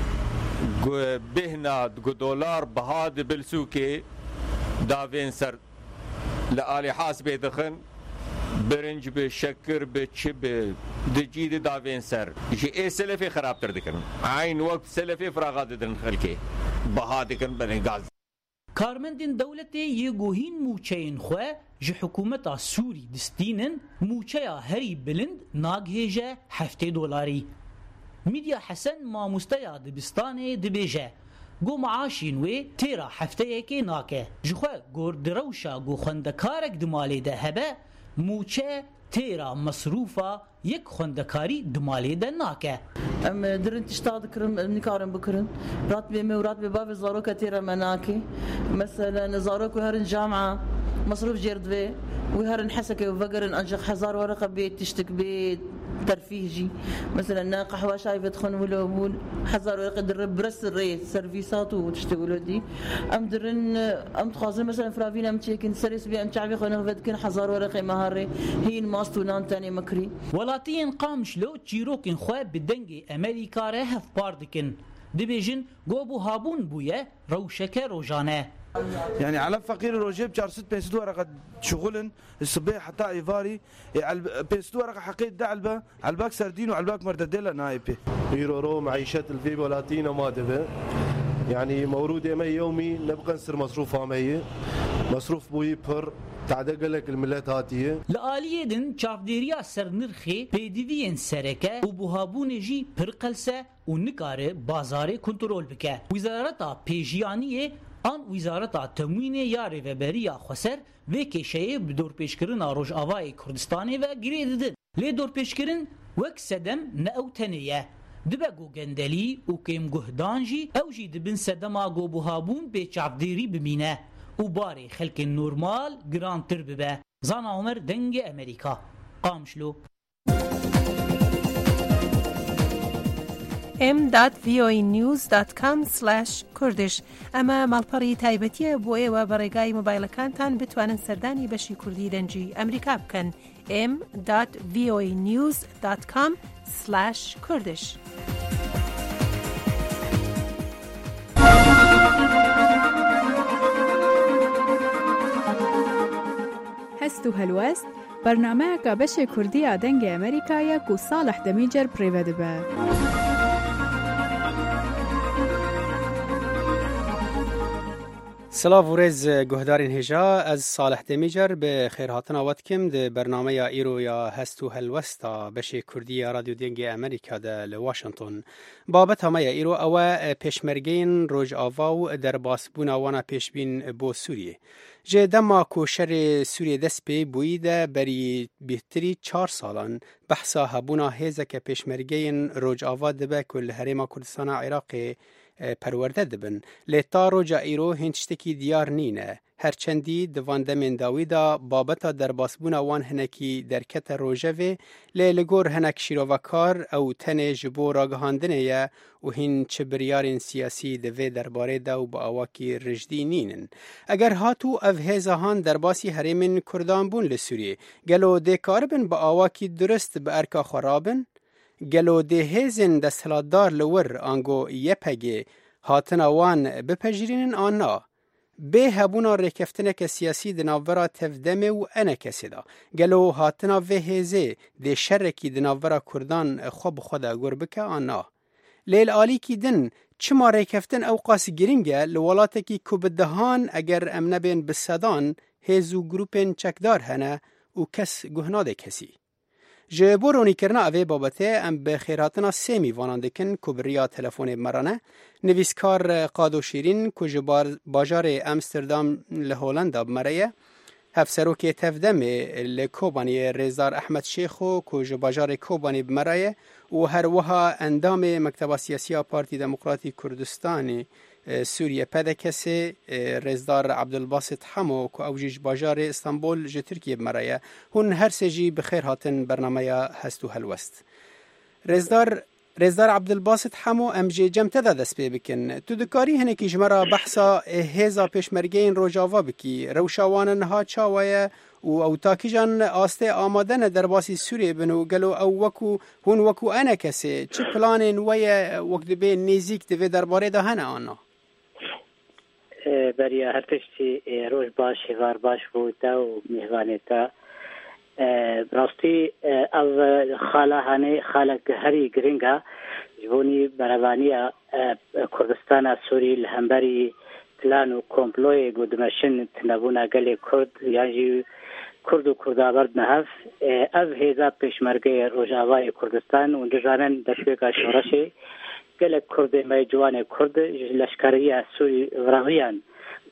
بهنا دلار بهاد بالسوكي دافين سر لآلي حاسبه دخن برنج بشكر بچب دجيد دافين سر جي سلفي خراب تر دكن عين وقت سلفي فراغات دن خلكي بها دكن بنغاز کارمندین دولت یگوهین موچین خو ج حکومت سوری دستینن موچیا هری بلند ناگهجه $7 میدیا حسن ما مستیا دبستان دبیجه گو معاشین و تیرا هفته یکی ناکه جخوا گور دروشا گو خندکارک دمالی ده هبه موچه تیرا مصروفا یک خوندکاری دمالی ده ناکه ام درن تشتغل كرم نكارن بكرن راتبي مي وراتبي باب زاروكا تيرا مناكي مثلا زاروك وهرن جامعة مصروف جردوي وهرن حسكي وفقرن أنجق 1000 ورقة بيت تشتك بيت ترفيهجي مثلا قهوة شاي بدخن ولو 1000 ورقة درب برس الري سيرفيسات وتشتغلوا دي ام درن ام تخازن مثلا فرافين ام تشيكن سريس بي ام تعبي خونه بدكن 1000 ورقة مهاري هي ماستو نان تاني مكري ولاتين قامش لو تشيروكن خواب بدنجي امريكا رهف باردكن دبيجن قوبو هابون بويا روشك روجانه يعني على فقير روجيب 400 ورقة شغلن الصبيح حتى ايفاري بيستو ورقة حقيقة دعلبة على الباك سردين وعلى الباك مردديلا نايبي يورو معيشة الفيبا لاتينا ما دفع يعني مورود يمي يومي نبقى نصير مصروف عمي مصروف بوي بر تعدق لك الملات هاتيه لآلية دن چافديريا سرنرخي بيديوين سركة وبوهابون جي پرقلسة ونكار بازار كنترول بكه وزارتا بيجيانية آن وزارتا تموین یا ریوبریا خسر و کشهی بدور پیشکرین روج آوای کردستانی و گرید دید لی دور پیشکرین وک سدم ناوتنیه دبگو گندلی و کم گهدانجی او جی دبن سدما گو بوهابون به چعبدیری بمینه و باری خلق نورمال گرانتر ببه زان عمر دنگ امریکا قامشلو m.voanews.com/kurdish ئەمە ماڵپەڕی تایبەتیە بۆ ئێوە بە ڕێگای مۆبایلەکانتان بتوانن سەردانی بەشی کوردی دەنجی ئەمریکا بکەن m.voanews.com/kurdish هەست و هەلوەست بەرنامەیەکە بەشێ کوردیە دەنگی ئەمریکایەک و ساڵح دەمیجەر پڕێوە دەبە. سلاف و رز گهدارین هجا از صالح دمیجر به خیرهاتنا واتکم ده برنامه یا ایرو یا هستو هلوستا بشه کردی رادیو دنگ امریکا ده لواشنطن بابت همه یا ایرو او پیشمرگین روج آواو در باسبونا وانا پیشبین بو سوریه جه دما کوشر سوریه دست پی بویده بری بهتری 4 سالان بحثا هبونا هیزک پیشمرگین روج آوا دبه کل حریم کردستان عراقی پرورده دبن لیتا روجا ایرو هنچتکی دیار نینه هرچندی دواندمین داویدا بابتا در باسبونا وان هنکی درکت روژوه لگور هنک شیروکار او تن جبو راگهاندنه یا و هین چه بریارین سیاسی دوی درباره دا و با آواکی رجدی نینن اگر هاتو او هزاهان در باسی حریمین کردان بون لسوریه گلو دیکاربن با آواکی درست به ارکا خرابن گلو ده هزن دستلاتدار لور آنگو یپگه هاتنا وان بپجرینن آنا به هبونا ریکفتنک سیاسی دناورا تفدمه و انا کسی دا گلو هاتنا و هزه ده شرکی دناورا کردان خوب خدا گربکه آنا لیل آلی کی دن چما ریکفتن او قاس گرینگه لولاته کی کوبدهان اگر امنه بین بسدان هزو گروپن چکدار هنه و کس گهناده کسی جبورونی کرنا اوی بابته ام به خیراتنا سیمی واناندکن کبریا تلفون مرانه نویسکار قادو شیرین که باجار امستردام لهولندا بمرایه هفسروکی تفدم لکوبانی رزدار احمد شیخو که باجار کوبانی بمرایه و هر وها اندام مکتب سیاسی پارتی دموکراتی کردستانی سوریه پده کسی رزدار عبدالباسط حمو که اوجیج باجار استانبول جه ترکیه بمرایه هون هر سجی بخیر هاتن برنامه هستو هلوست رزدار عبدالباسط حمو امجی جمته دا دست بی بکن تو دکاری هنه که جمرا بحثا هزا پیشمرگین روجاوا بکی روشاوانن ها چاویه و او تاکی جان آسته آمادن در باسی سوریه بنو گلو او وکو هون وکو انا کسی چه پلان وی وقت بی نیزیک دوی درباره دا هنه آنا بریا هر پشتی روز باش هزار باش بود و مهوانتا راستی او خاله هری گرینگا جبونی بروانیا کردستان سوری لهمبری پلان و کمپلوی گودمشن تنبونا گلی کرد یعنی کرد و کردابرد نهف او هیزا پیشمرگه روجاوای کردستان و جانن دشویقا شورشی گلک کرد مای جوان کرد لشکریه سوری وراغیان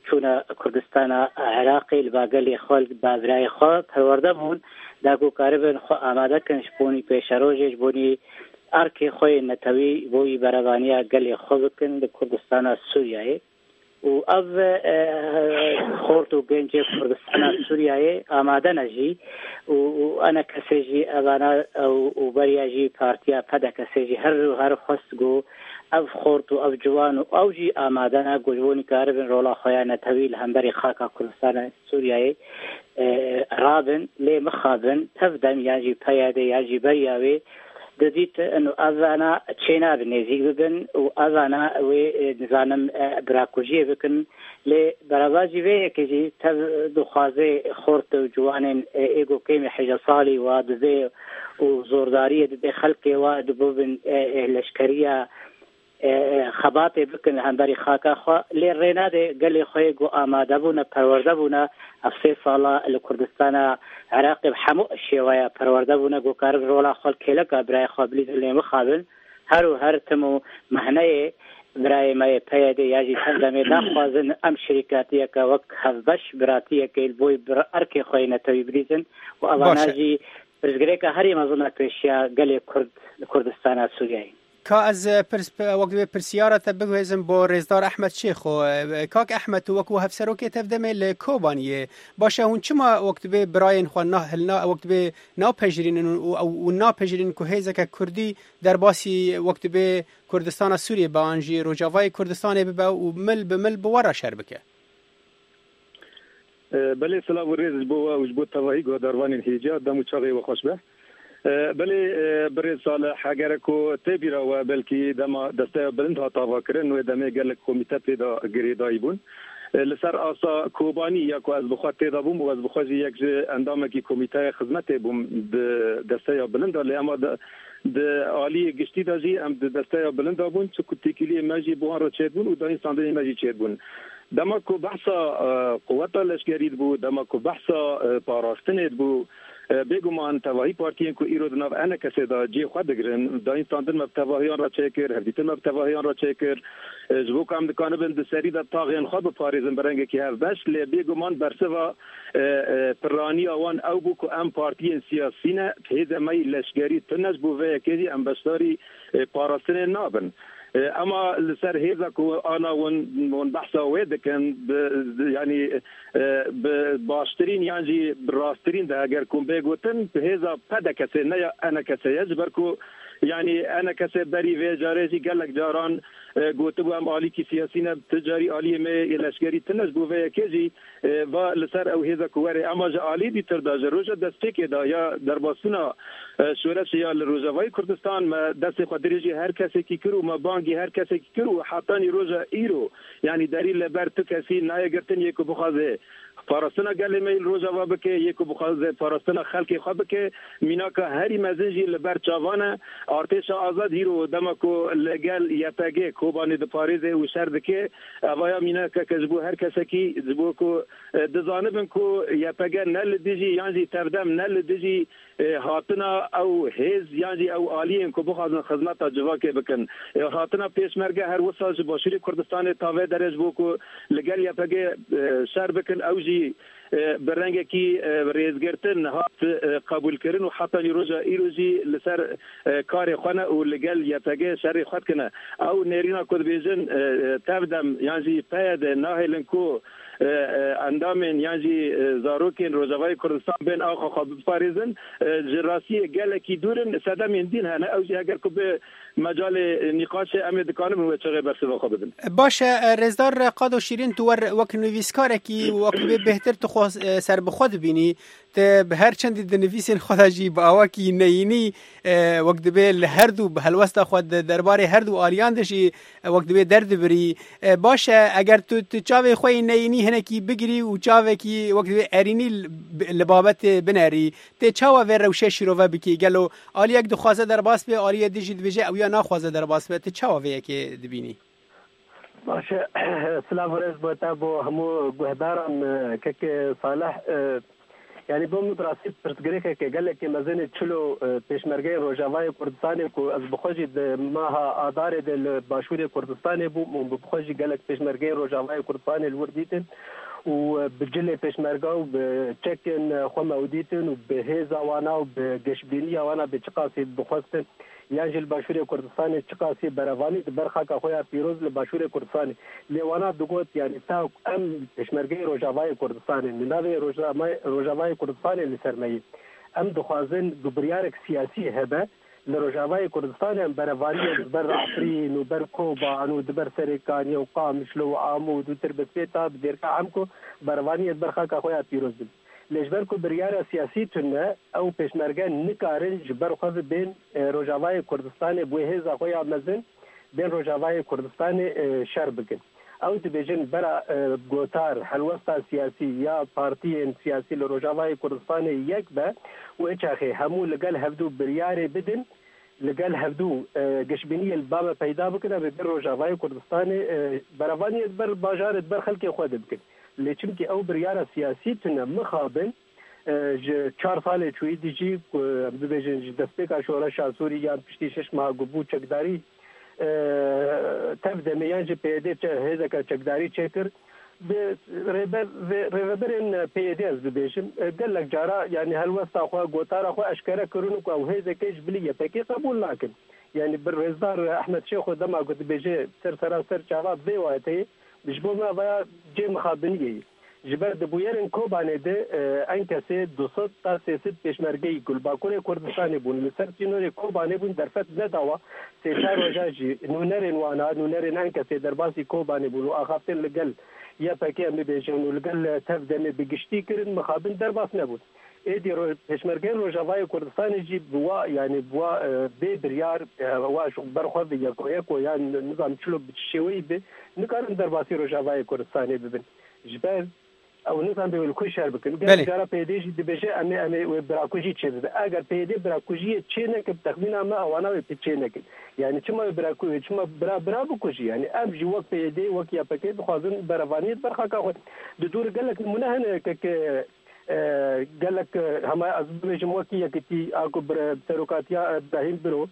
چون کردستان عراقی لباقل خال بابرای خال پرورده بون داگو کاربن خو آماده کنش بونی پیش روزش بونی ارکی خوی نتوی بوی برابانی گلی خو بکن به کردستان سوریه و او خورت و گنج کردستان سوریه آماده نجی و انا کسیجی ابانا و بریاجی پارتیا پدا کسیجی هر خواست گو او خورت و او جوان و او جی آماده نا گوجبونی کاربن رولا خویا نتوی لهمبری خاکا کردستان سوریه رابن لی مخابن تفدم یاجی پیاده یاجی بریاوی ددیت انه اذانا تشينا بنزيق ببن واذانا ونظام براكوجيه بكن لبراباجي به كجي دخازي خورت وجوان ايجو كيمي حاجه صالي ودبي وزورداريه دبي خلقي ودبوبن الاشكريه خباطه بكن هندري خاكا خو لرينا دي قال خوي جو اماده بونا پرورده بونا افسي صاله لكردستان عراقي بحمو الشوايه پرورده بونا جو کار رولا خل کلک برای خابلی له مخابل هر تمو مهنه برای ما پیاده یاجی تنظیم نخوازن ام شرکاتی که وک هفبش براتی که البوی بر ارکی خوی نتوی بریزن و اواناجی برزگری که هری مزونه پیشیا قال کردستان سوریه که از وقت پرسیاره بگویزم با رزدار احمد شیخ و کاک احمد وقت هفسرو که تفدمه لکوبانیه باشه اون چما وقت به براین خواه نه وقت به ناپجرین و ناپجرین که هیزه که کردی در باسی وقت به کردستان سوریه با آنجی روجاوای کردستان ببا و مل بمل بورا شر بکه بله سلام و ریز بوا وجبود تواهی گوداروان الهیجا دمو چاقی و خوش به بله برای صالح اگر کو تبیرا و بلکی دما دسته بلند ها تاوا کرن و دمه گل کمیته پیدا گریدایی بون لسر آسا کوبانی یا کو از بخواد پیدا بوم و از بخواد یک اندام کی کمیته خدمت بوم دسته بلند لی اما د عالی گشتی دازی ام دسته بلند بون چو کتیکلی ماجی بوان رو چید بون و دا انسان ماجی چید بون دما کو بحثا قوت لشکری بو دما کو بحثا پاراستنید بو بگمان تواهی پارتیان کو ایرو دناو انا کسی دا جی خود دگرن دا این ساندن مبتواهیان را چکر هفدیتن مبتواهیان را چکر جبو کام دکانه بند سری دا تاغیان خواب پاریزن برنگه که هفدش لی بگمان برسوا پرانی آوان او بو که ام پارتیان سیاسی نه پیز امای لشگری تنش بو و یکیزی ام بشتاری پاراستن نابن اما لسر هيدا كو انا ون بحثا ويدكن يعني باشترين يعني براسترين ده اگر كون بيگوتن هيدا پدا كسي نه انا كسي يجبر كو يعني انا كسي بري في جاريزي قالك جاران گوتبو ام عالی کی سیاسی نه تجاری عالی می لشکری تنش بو و کیجی با لسر او هيدا كواري اما عالی دي تر دا روزه دسته کې دا یا درباسونه شورش یا روزوای کردستان ما دست خودریجی هر کسی کی کرو ما بانگی هر کسی کی کرو حتانی روزه ایرو یعنی دلیل بر تو کسی نه گرتن یکو بخوازه پاراستنا گله میل روزا و بکه یکو بخوازه پاراستنا خلق خواب که مینا که هری مزنجی لبر چاوانه ارتش آزاد هیرو دمکو لگل یپگه کوبانی د پاریز و شرد که اوایا مینا که کجبو هر کسی کی زبو کو دزانبن کو یپگه نل دیجی یعنی تردم نل دیجی هاتنا او هیز یعنی او عالیین کو بخوازن خدمت جوا که بکن هاتنا پیشمرگه هر وساج باشوری کردستان تاوه درج بو کو لگل یپگه شر بکن او جی برنگه کی ریزگرتن هات قبول کردن و حتی روزا ایروزی لسر کار خانه و لگل یپگه شر خود کنه او نیرینا کد بیزن تفدم یعنی پید ناهلن کو اندامن یعنی زاروکین روزاوای کردستان بین آقا خواب پاریزن جراسی گله کی دورن صدم دین هنه او جی اگر که به مجال نقاش امید کانم و چه برسه و خواب بدن باشه رزدار قاد و شیرین تو وک نویسکاره کی وک بهتر تو سر به خود بینی ته هر چند د نویسین خداجی با واکی نینی وقت به هر دو به الوسط خود دربار هر دو آریان دشی وقت به درد بری باشه اگر تو چاوی خوی نینی هنه کی بگیری و چاوی کی وقت به ارینی لبابت بنری ته چاوا ور روشه شروع بکی گلو آلی یک دو خوازه در باس به آلی دیجید بجه او یا ناخوازه در باس به ته چاوا وی کی دبینی باشه سلام ورز بوتا بو همو گهداران که صالح یعنی بۆ مدراسی پرسگرێکێکە گەلێکی مەزنێت چلو پێشمەرگەی ڕۆژاوای کوردستانی و ئەس بخۆژی ماها ئادارێ لە باشووری کوردستانی بوو بخۆژی گەلک پێشمەرگەی ڕۆژاوای کوردستانی لوردیتن و بجلێ پێشمەرگا و چەکن خۆمەودیتن و بەهێزا وانا و بەگەشتبینی وانا بە چ قاسی بخواستن یان جل باشووری کوردستانی چ قاسی بەرەوانی بەرخاکە خۆیان پیرۆز لە باشووری کوردستانی لێوانە دگوت یعنی تا ئەم پێشمەرگەی ڕۆژاوای کوردستانی ناوێ ڕۆژاوای کوردستانی لەسەرمەیی ئەم دخوازن بریارێک سیاسی هەبە لە ڕۆژاوای کوردستانیان بەرەوانیە بەر عفرین و بەر کۆبان و دبەر سەرێکانی و قامشلە و ئامود و تربەسپێ تا بدێرکە ئەمکۆ بەرەوانیت بەرخاکە خۆیان پیرۆز بن لەژبەر و بریارە سیاسی تونە ئەو پێشمەرگە نکارن ji ber xwe bên Rojavayê Kurdistanê bû hêza xwe ya mezin bên Rojavayê Kurdistanê şer bikin. Ew dibêjin bera gotar helwesta siyasî ya partiyên siyasî li Rojavayê Kurdistanê yek be û eçaxê hemû li gel hevdû biryarê bidin li gel hevdû geşbîniyê li bame peyda bikin ve bir Rojavayê Kurdistanê berevaniyê ber bajarê ber xelkê xwe de bikin. Lê çimkî ew biryara siyasî tune mixabin ji 4 salê çûyî dijî dibêjin ji destpêka şoreşa Sûriyan piştî 6 meha bû çekdarî tev demeyan ji PYD hêzeka çekdarî çêkir rêveberên PYD ez dibêjim gelek cara yani helwesta xwe gotara xwe eşkere kirin ku ew hêzekê ji bilî YPG qebûl nakin yani bir rêzdar Ehmed Şêxo dema ku dibêje ser seraser çava vê wayeteyê ji bo me vaya cê mixabiniyê ji ber dibûyerên Kobanê de en kesê 200 ta 300 pêşmergeyî Gulbakurê Kurdistanê bûn li ser sînorê Kobanê bûn derfet nedawa sê roja jî nûnerên wana nûnerên en kesê derbasî Kobanê bûn û axaftin li gel YPG em bibêjin û li gel tev demê bi giştî kirin mixabin derbas nebûn. Êdî pêşmergeyên Rojavayê Kurdistanê jî biwa yani biwa bê biryar wa berxwe bi yekoyeko yan nizam çilo bi şêweyî bi nikarin derbasî Rojavayê Kurdistanê bibin. Ji ber ew nizam bê li ku şer bikin. Gelek cara PYD jî dibêje em wê birakujî çê bibe. Eger PYD birakujiyê çê nekin texmîna me ewana wê pê çê nekin. Yani çima wê birakujî çima bira bikujî yani em jî wek PYD wek YPG dixwazin berevaniyet berxaka xwe di dûr gelek nimûne hene keke gelek hema ez bibêjim wekî yekîtî aku serokatiya Ibrahîm Biro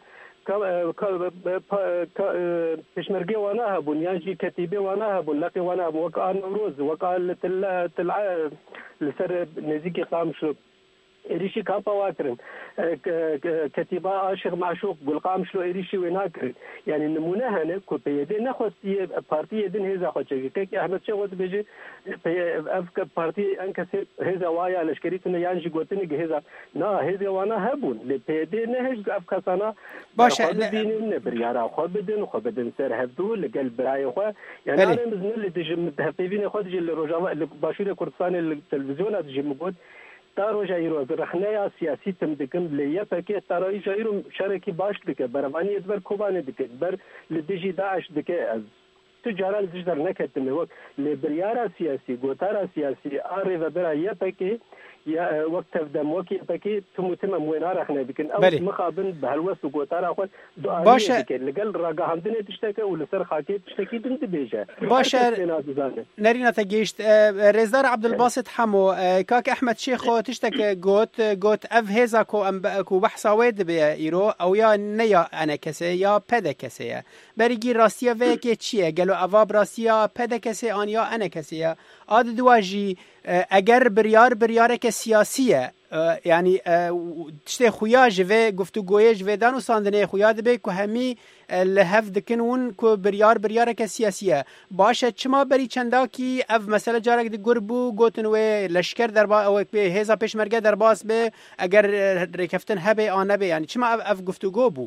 pêşmergê wana hebûn yan jî ketîbê wana hebûn leqê wana hebûn wek a Newroz wek a li ser nêzîkê Qamişlo êrişî kapa wa kirin ketîba Aşık Maşûq Gulqamişlo êrişî wê nakirin yani nimûne hene ku PYD nexwestiye partiyê din hêza xwe çekî Ehmed Şêxo dibêje ev partiyê en kesê hêza waya leşkerî tune yan jî gotinê hêza na hêzê wana hebûn lê PYD ne hêj ev kesana bînin ne biryara xwe bidin ser hevdû li gel birayê xwe yani arê biz ne li dijî hevpêvînê xwe dijî li Rojava li Başûrê Kurdistanê li televizyona dijî min got ta roja îro rexneya siyasî tim dikim lê YPG ta îja îro şerekî baş dike berevaniyê ber Kobanê dike ber li dijî Daeş dike ez tu cara li dijî neketime wek lê biryara siyasî gotara siyasî a rêvebera YPG ya wek tevdem wek YPG tim tim em wê narexne dikin ew mixabin bi helwest û gotara xwe dualiyê dike li gel ragahandinê tişteke û li ser xakê tiştekî din dibêje باشه نرينا تجيشت رزدار عبد الباسط حمو كاك احمد شيخو تشتك جوت اف هيزا كو بحثا ويد بي ايرو او يا نيا انا كسي يا بدا كسي بريجي راستيا ويكي تشيه قالوا افاب راستيا بدا كسي ان يا انا كسي اد دواجي اگر بريارك سياسيه يعني تشتي خويا جوي گفتگوی جوی دانو ساندنه خويا دبي کو همي لهف دکنون کو بریارك سیاسیه باشه چما بری چندا کی اف مسئله جارك دی گربو گوتن و لشکر دربا او هزا پشمرگه درباس به اگر رکفتن هبه آنه به يعني چما اف گفتگو بو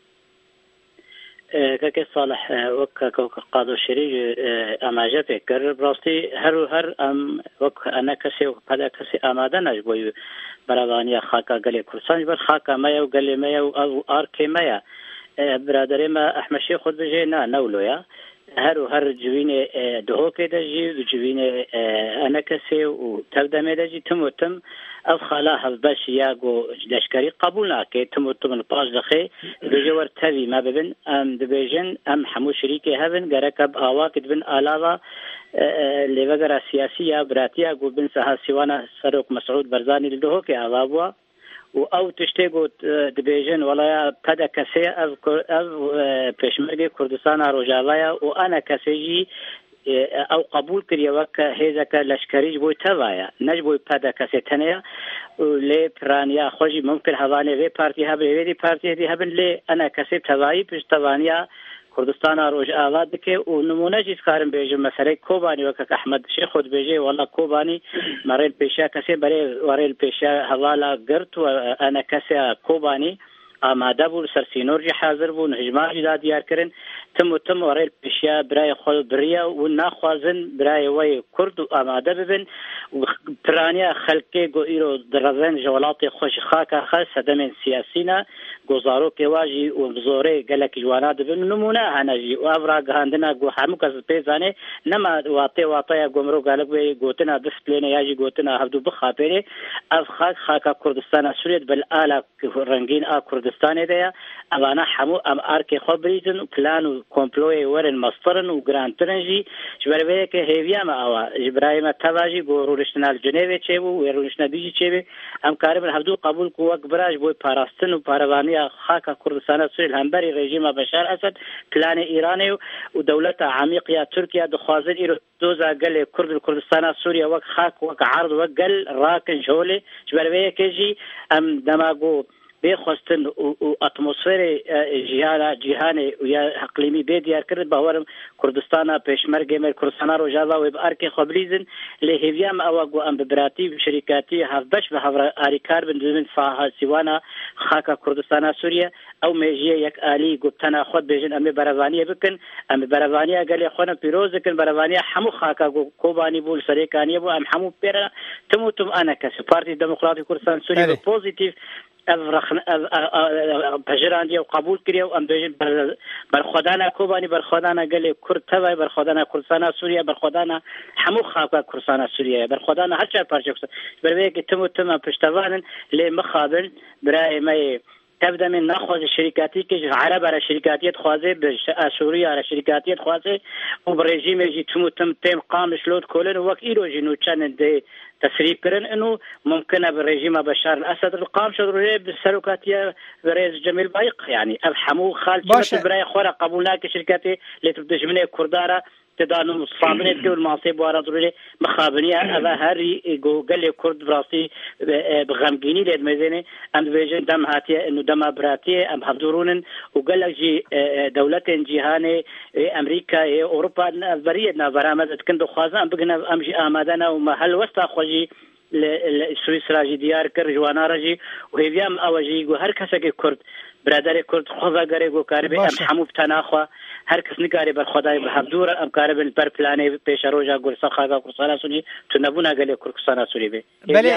كاكي صالح وك قادو شريج اما جفكر براستي هر ام وك انا كسي وبدا كسي اماده نجبوي برادانيا خاكا قال كرسان بس خاكا ما وقال ما او اركي ما برادري ما احمد شيخ خد بجينا نولو يا هر جوین دهوک دجی جوین انا کسی و تبدأ دجی تم اف خلا هفبش یاگو لشکری قبول ناکه تم الپاس دخی بجور تبی ما ببن ام دبیجن ام حمو شریکی هبن گرکب آواک دبن آلاوا لوگر سیاسی یا براتیا گو بن سها سیوانا سروق مسعود برزانی لدهوک آوابوا و او تشتگو دبیجن ولا پدا کسی از پشمرگ کردستان روجاوایا و انا کسی او قبول کریه وک هیزک لشکریج بوی توایا نج بوی پدا کسی تنیا لی پرانیا خوشی ممکن حوانه وی پارتی هبن وی دی پارتی دی هبن لی انا کسی توایی پش توانیا کردستان روج آزاد که و نمونه چیز کارم بیجم مثلا کوبانی وقت احمد شیخ خود بیجه والله کوبانی مريل پیشا کسی برای وريل پیشا حوالا گرت و انا کسی کوبانی آماده بود سرسینور جی حاضر بود هجمار جدا دیار کردن تم وريل پیشا برای خود بریا و نخوازن برای وی کرد و آماده ببن و پرانیا خلقی گو ایرو درزن جولات خوش خاکا خاص صدم سیاسینا گزارو که واجی و بزوره گلک جوانا دبن نمونه هنجی و افرا گهاندنا گو همو کس پیزانه نما واطه گمرو گلک بی گوتنا دسپلینه یاجی گوتنا هفدو بخابره اف خاکا کردستان سوریت بالآلا رنگین کردستان دیا اوانا همو ام ارک خبریزن و پلان و کمپلوی ورن مصطرن و گرانترنجی جبروه که هیویا ما آوا جبراهیم تواجی گو رورشنال جنیوه چه بو و رورشنال دیجی چه بی ام کاربن هفدو قبول کو وک براج بوی پاراستن و پاروانی خاک کردستان سوریل همبری رژیم بشار اسد پلان ایرانی و دولت عمیق یا ترکیه دخوازن ایرو دوزا گل کردستان سوریا وک خاک وک عرض وک گل راکن جوله جبروه که جی ام دماغو بخواستن و اتمسفر جهان یا اقلیمی به دیار کرد باورم کردستان پیشمرگ مر کردستان روجاوا و بارک خبریزن لهویام او ام براتی شرکاتی هفبش به هفر اریکار بن فاها سیوانا خاک کردستان سوریا او میجی یک علی گفتنا خود بجن ام بروانی بکن ام بروانی قال خونه پیروز کن بروانی همو خاک کوبانی بول سریکانی بو ام همو پیر تموتم انا کس پارتی دموکراتی کردستان سوریا پوزیتیو بجران دیو قبول کریو ام بجن بر خدانا کوبانی بر خدانا گلی کرد توای بر خدانا کردستان سوریا بر خدانا همو خاک کردستان سوریا بر خدانا هر چه پارچه بر که تم پشتوانن لی مخابل برای می تبدأ من نأخذ الشركاتية كعرب على شركاتية خوازي سوريا على شركاتية خوازي وبرجيم يجي تم قام شلود كولن وكيلو جنو كان دي تسريب كرن انه ممكن بالرجيم بشار الاسد القام شغله بالسلوكاتيه برئيس جميل بايق يعني افحموا خالد براي خورا قبولناك شركاتي اللي تبدج من كرداره تدانو صابنه كل المعصيب وارضري مخابنيه ابا هاري قال كرد براسي بغمجيني لد مزني ام فيجن دم هاتيه انه دم براتيه ام حضورون وقال لك جي دولة جهاني امريكا اوروبا بريدنا برامج كندو خوازان بقنا امجي امادنا ومحل وسط خوجي سويسرا جي ديار كر جوانا رجي وهيام اوجي هر کسه كرد برادر کرد خوزا گره گو کاربه ام حموب تناخوا هر کس نگاری بر خدای به حضور ام کاربه بر پلانه پیش روزا گل سخا کردستان سوری تو نبونا گله کردستان سوری به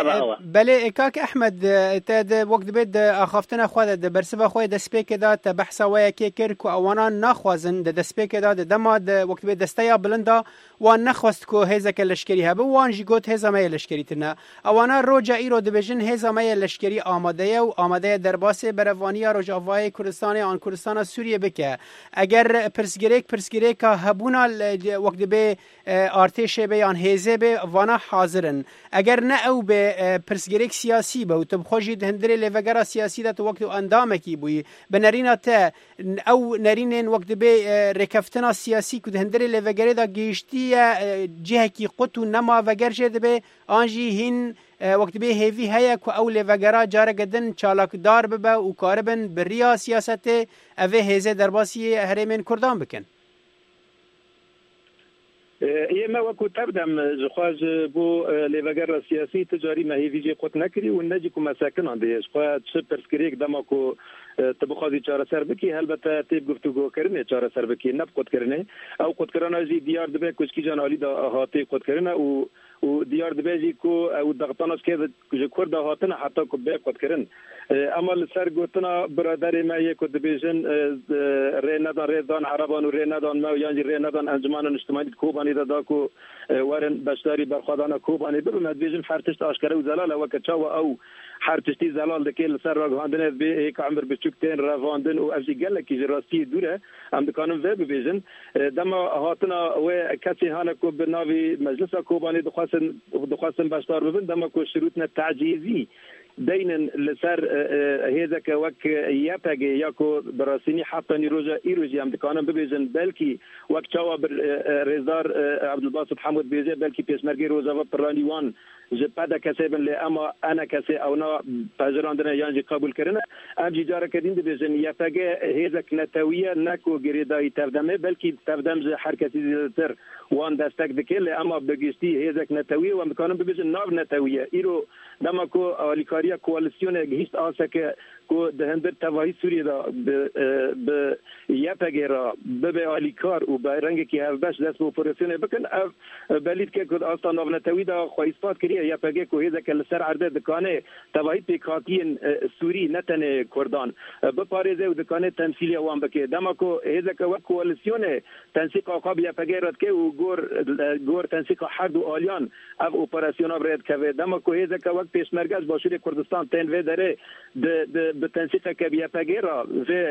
بله کاک احمد تا وقت بد اخافتنا خود د برسبه خو د سپیک دا ته بحث وای کی کرکو اوانا نخوازن د سپیک دا د دما د وقت بد دستیا بلندا وان نخواست کو هزک لشکری هبه وان جی گوت هزمه لشکری تنا اوانا روجا ایرو دبیژن هزمه لشکری آماده و آماده درباس بروانی روجا وای کردستان آن کردستان سوریه بکه اگر پرسگریک هبونا وقت به ارتش به آن هزه به وانا حاضرن اگر نه او به پرسگریک سیاسی به تو خوجید هندره لوگرا سیاسی ده وقت اندامه کی بوی بنرینا ته او نرینن وقت به رکفتنا سیاسی کو هندره لوگره دا گیشتی جهه کی قطو نما وگر جد به انجی هین وقت به هیوی هیا کو اول وگرا جاره گدن چالاک دار به او کاربن بریا سیاست اوه هزه درباسی هرمن کردان بکن ما وكو تبدأ زخواج بو لفجر السياسي تجاري ما هي فيجي قط نكري والنجي كو مساكن عندي خواج سوبر سكريك دماكو تبخوازی چاره سر بکی البته تیب گفتگو کردن چاره سر بکی نب خود کردن او خود کردن جی دیار دبه کوچکی جان علی دا هاتی خود کردن و دیار دبه جی کو او دغتانش که کرد هاتن حتی کو به خود کردن اما سر گفتنا برادر ما یک دبیجن ریندان عربان و ریندان ما یعنی ریندان انجمن اجتماعی کوبانی دا کو ورن بشداری برخوادان کوبانی بر دبیجن فرتش اشکره و زلال و کچاو او حرتشتي زلال دكيل سر راغاندن هيك عمر بتشكتين رافاندن وافجي قال لك جراستي دوره ام دكانم في بيجن دما هاتنا وكاسي هانكو بنافي مجلس كوباني دخاسن باشدار ببن دما كو شروطنا التعجيزي دين لسر هذاك وك ياباجي ياكو براسيني حتى نيروجا ايروجي ام دكانم بيجن بلكي وك تشاوا ريزار عبد الباسط حمود بيجي بلكي بيسمرغي روزا براني وان جبادا كسبن لأما أنا كسي أو نا تاجراندنا يانجي قبول كرنا أم جارة كدين دبيجن يفاجأ هذا نتوية نكو جريداي تفدمه بلكي تفدم حركة زيادتر وان دستك دكيل أما بجستي هذا نتوية ومكانم ببيجن ناب نتوية إيرو دما كو الكاريا كواليسيون هيست آسك كو دهندر تواهي سوريا دا ب يفاجأ ببي الكار وبرنج كي هالباش دست بوفورسيون بكن بليد كود أصلا ناب نتوية دا خويسات كريه یا پگه کو هذا کل سر عرضه دکانه تبعی پیکاتین سوری نتن کردان بپارزه و دکانه تمثیلی وان بکه دما کو هذا کو کوالسیون تنسیق عقاب یا پگه رد که و گور تنسیق حرب و آلیان اف اپراسیون رد که دما کو هذا کو پیشمرگز باشور کردستان تن و داره به تنسیق که یا پگه را و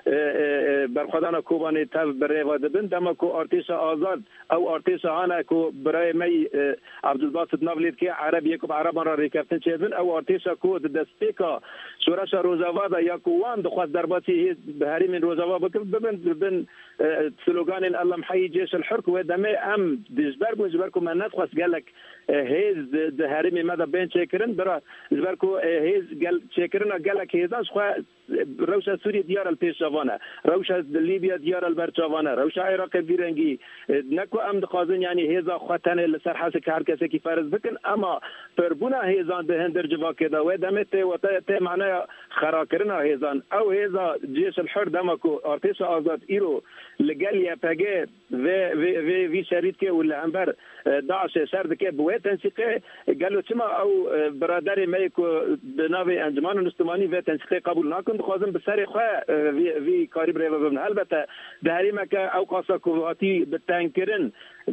برخوادان کوبانی تاو برای وادبن دما کو ارتش آزاد او ارتش هانا کو برای می عبدالباسط ناولید که عرب یکو عربان را ریکفتن چیدن او ارتش کو دستپیکا شورش روزاوادا یا کو وان دخواست درباسی بهاری من روزاوا ببن سلوگان الله محیی جيش الحرك و دمه ام دجبركو من ندخواست قالك هیز هرمی ماذا بين شاكرن برا جبركو هیز قال شاكرن قالك هيزاش خو روشة سوريا ديار البيشافانا روشة ليبيا ديار البرشافانا روشة عراق بيرنجي نكو ام دخازن يعني هيزا خوتن لسر حاسك هر کسی کی فرض بکن اما فربونا هيزان دهندر جوا كده و دمت و ته معناها خراكرنا هيزان او هيزا جيش الحر دمكو ارتش آزاد ايرو لقال يا باجي في شريط كي ولا انبر داعش سرد كي بو تنسيق قالوا تما او برادري مايكو بنافي انجمان الاجتماعي في تنسيق قبول ناكن خازم بسري خو في قريب ريبه بن البته دهري مكا او قاسا كواتي بتانكرن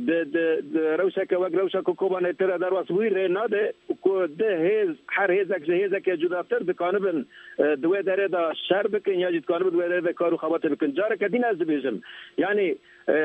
د روشك وروشك كوبان ترى درواس وير ناده كو ده هيز حر هيزك جدافتر بكانبن دوي دره دا شرب كن يجد كانب دوي دره كارو خبات بكن جاره كدين از بيجم يعني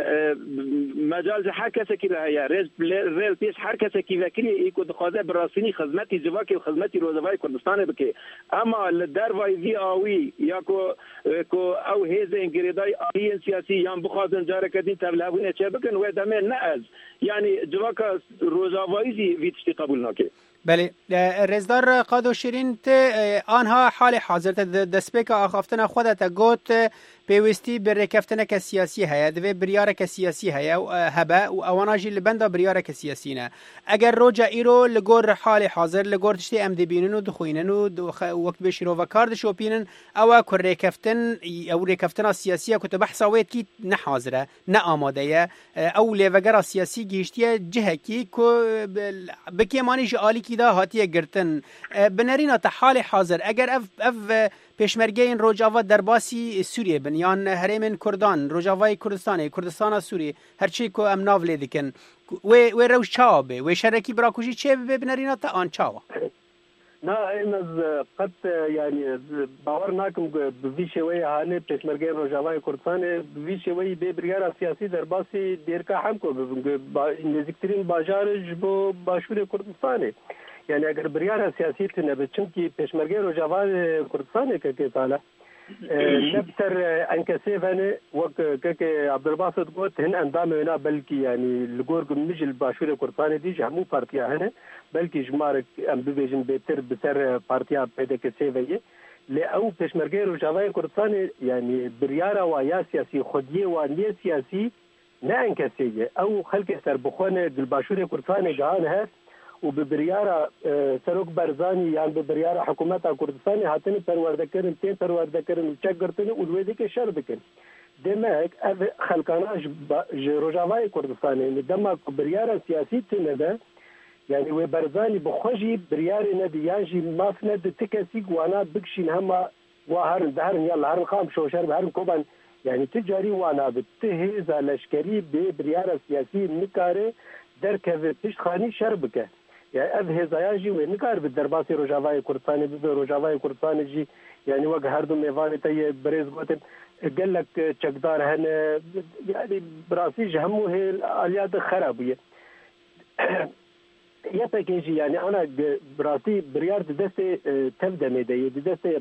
مجال حركه كده هي ريل بيش حركه كده كلي يكو دخازه براسيني خدمتي جواكي وخدمتي روزافاي كردستان بكي اما الدرواي في اوي ياكو كو او هيز انجريداي اي سياسي يام بخازن جاره كدين تبلابونه چبكن و دمن از يعني جواكا روزافايزي ويتشتي قبول ناكي بله رزدار قادو شیرین آنها حال حاضر دسپیک آخافتن خودت گوت پیوستی بر رکفتن که سیاسی هیا دوی بریاره که سیاسی هیا هبه و اواناجی لبنده بریاره که سیاسی نه اگر روجا ایرو لگور حال حاضر لگور تشتی ام دبینن و دخوینن و وقت بشیرو و کاردش وپینن او که رکفتن سیاسی که بحثا وید کی نه حاضره نه آماده او لیوگر سیاسی گیشتیه جهه کی که بکی مانیش آلی کی دا هاتیه گرتن بنرین تا حال حاضر اگر اف پیشمرگه این روجاوا در باسی سوریه بن یان هرمن کردان روجاوای کردستان سوریه هرچی کو ام ناو لیدکن و روش چاوبه و شرکی براکوشی چه بنرین تا آن چاوا نه این از قد يعني باور ناکم بوی شوی هانه پیشمرگه روجاوای کردستان بوی شوی به بریار سیاسی در باسی دیرکا هم کو نزدیکترین باجارج بو باشور کردستان يعني اگر بريارة سياسية نبتشنكي بيشمرجي روجاوال كردستان كي طالع نبتر انكسيفن وك كي عبد الباسط قلت هن اندام هنا بلكي يعني الجور مش الباشور كردستان دي جمو بارتيا هنا بلكي جمارك ام بيجن بيتر بسر بارتيا بيدا كسيفيه لأو بيشمرجي روجاوال كردستان يعني بريارة ويا سياسي خديه وانيه سياسي نا انكسيه او خلق سر بخونه الباشور كردستان جهان هست و ببریارا سروک برزانی یان ببریارا حکومت کردستان هاتن پرورده کردن تین پرورده کردن چک گرتن و الویدی که شر بکن دمک اف خلقاناش روجاوای کردستان دما بریارا سیاسی تنده يعني وبرزاني بخوجي برياري ندي يانجي ما في ند تكسي وانا بكشين هما وهرن دهرن يلا هرن خام شوشر بهرن كوبان يعني تجاري وانا بتهز لشكري ببريارة سياسي نكاري دركه تشخاني شربكه يعني أذهز يانجي ونكار بالدرباسي روجاواي كردستاني بروجاواي كردستاني جي يعني وقع هردو ميفاني تي بريز قوتن قال لك تشقدار هنا يعني براسي جهمو هي الاليات خرابيه يا باكيجي يعني انا براسي بريار دسته تبدا ميدي دسته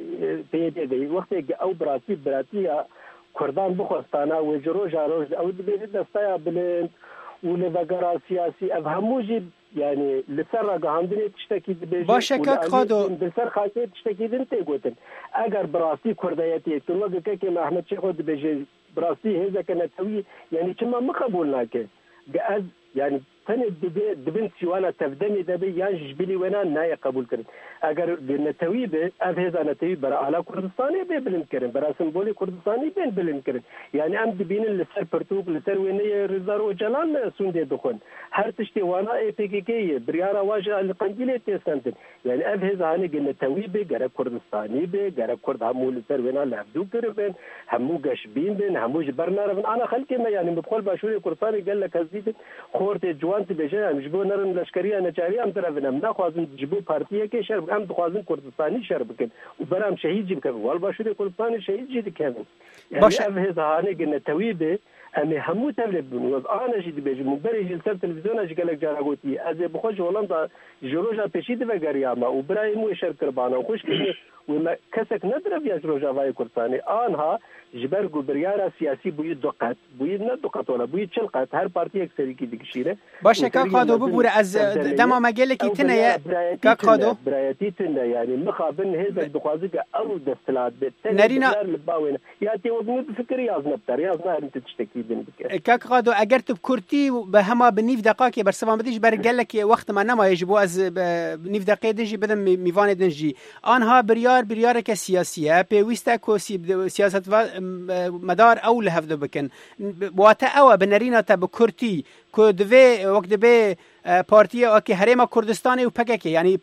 بيدي وقت او براسي براتي كردان بخوستانا وجروجا روج او دسته بلند ولذا سياسي افهموجي يعني لسر عندنا تشتكي باشه كاك خادو لسر خاطر تشتكي انت قلت اگر براسي كردياتي تلوق كيك ما احمد شيخ بيجي براسي هذا كانت يعني كما ما قبولناك قاعد يعني تاني دبن سوانا تفدمي دبي يانج بلي وانا ناي قبول كرن اگر نتوي به هذا نتوي برا على كردستاني بلن كرن برا سمبولي كردستاني بلن كرن يعني ام دبين لسر برتوق لسر ويني رزار وجلال سوندي دخون هر تشتي وانا اي بي كي بريارا واجه القنجله تسنت يعني هذا هاني نتوي به غير كردستاني به غير كرد همو لسر وينا لعبدو كربن همو قشبين بن همو جبرنا انا خلكي ما يعني بدخل باشوري كردستاني قال لك هزيد خورت جوان تبجه مجبور نرن لشکریه نچاری ام طرفنا نخوازن جبو پارتیه که شرب ام دخوازن کردستانی شرب بکن و برام شهید جیب کن والباشوری کردستانی شهید جید کن يعني افهز هانه قلنا تويبه امي همو تبلبون وانا جيد بيجي من بري جلسه تلفزيون اجي قالك جاراغوتي از بخوش هولندا جروجا بيشيد وغرياما وبراهيم شركر بانا خوش كني وما كسك ندرب يا جروجا واي كرتاني انها جبرگو بريارا سياسي بوي دقت بوي ندقت ولا بوي چلقت هر بارتي اكثري كي دكشيره باشه کا قادو ببور از دما مجلك تنه کا قادو برايتي تنه يعني مخابن هذا دقازق او دستلات نرينا يا تي وزن بفكر يا زنبتر يا زنا انت تشتكي كاك قادو اگر تو كرتي بهما بنيف دقائق برسوان بديش برجلك وقت ما نما يجبو از بنيف دقائق دنجي بدم ميوان دنجي انها بريار كسياسيه بيويستا كو سياسه مدار او لهفدو بكن واتا او بنرينا تب كرتي كو دوي وقت به پارتی که هرما کردستانی و پکک یعنی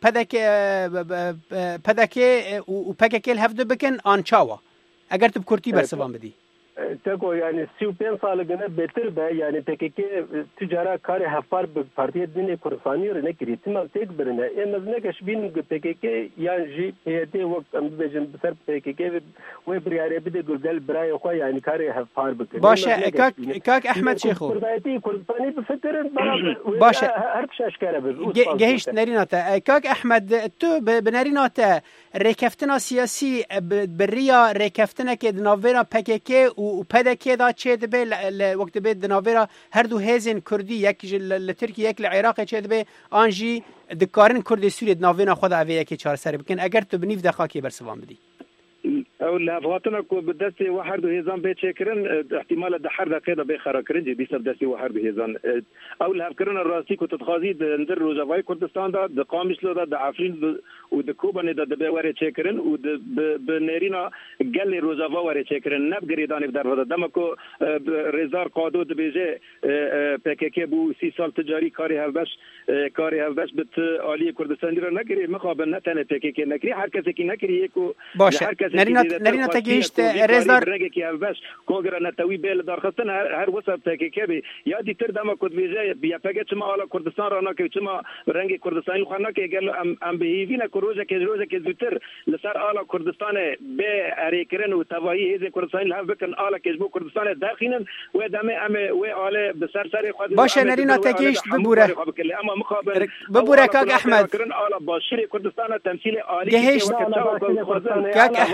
پدک و پکک هفدو بکن آن چاوا اگر تو کردی برسوان بدی تكو يعني 35 سال قلنا بيتر به يعني تكيكي تجارة كاري هفار ببارتية الدنيا كردستاني رنا كري تما تكبرنا إما زناكش بين تكيكي يعني هيتي وقت أم بيجن بسر تكيكي وبرياري بدي قل براي أخوي يعني كاري هفار بكر باشا كاك أحمد شيخو كردستاني بفكر باشا هربش أشكاله جهشت ناريناتا كاك أحمد تو بناريناتا ركفتنا سياسي بريا ركفتنا كدنافيرا بكيكي و پدکه دا چه دبه وقت به دناورا هر دو هزن کردی یک لترکیه یک لعراق چه دبه آنجی دکارن کرد سوریه دناوینا خود اوه یکی چهار سر بکن اگر تو بنیف دقاقی برسوان بدی او لافاتنا كو بدسي واحد هيزان بيتشكرن احتمال دحر دقيقه بخرا كرنجي بسبب دسي واحد هيزان او لافكرن الراسي كنت تخازي ندر روزاواي كردستان دا قامش لو دا عفرين ودكوبا دا بوري تشكرن وبنيرينا قال روزاوا وري تشكرن نبغريدان بدر دمكو ريزار قادو دبيجي بكيكي بو 6 سال تجاري كاري هفبش بت علي كردستان دير نكري مقابل نتن بكيكي نكري هر كسي كي نكري يكو نرينا تجيشت ريزار رجكي هفبش كوغرا نتوي بيل دار خصنا هر وسط بكيكي يا دي تر دما كود بيجي بيا باجت ما على كردستان رانا كيما رنگي كردستان خنا كي قال ام بهيفينا كروجا كي زوتر لسر على كردستان باريكرن وتواهي هذه كردستان الهفبكن على كجبو كردستان داخلين ودم ام وعلى بسر سر خد باشه نرينا تجيشت ببوره اما مقابل ببوره كاك احمد على باشري كردستان تمثيل عالي كاك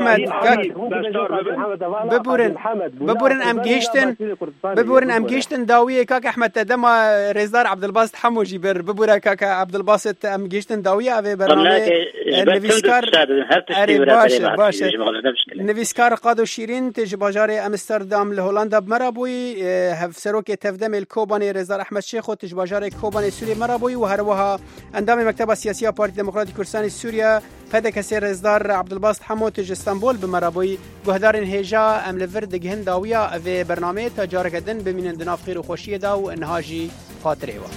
ببورن ام گیشتن داویه کاک احمد تدما رزدار عبدالباسط حموجی بر ببوره کاک عبدالباسط ام گیشتن داویه اوی برنامه نویسکار باشه نویسکار قادو شیرین تج بازار امستردام لهولندا مرابوی هفسروک تفدم الكوبان رزدار احمد شیخ و تج بازار کوبان سوریه مرابوی و هروها اندام مکتب سیاسی پارتی دموکراتی کردستان سوریه فدک سر رزدار عبدالباسط حمو تج استانبول بمرابوی گهدار هجا ام لورد گهن داویه اوی برنامه تجارت کردن بمینن دناف خیر و خوشی دا و انهاجی خاطره و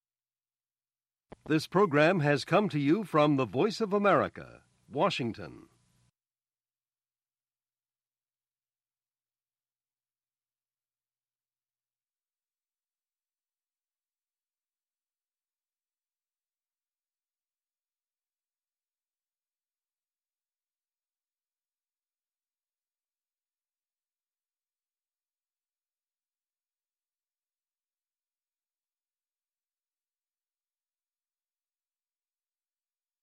This program has come to you from the Voice of America, Washington.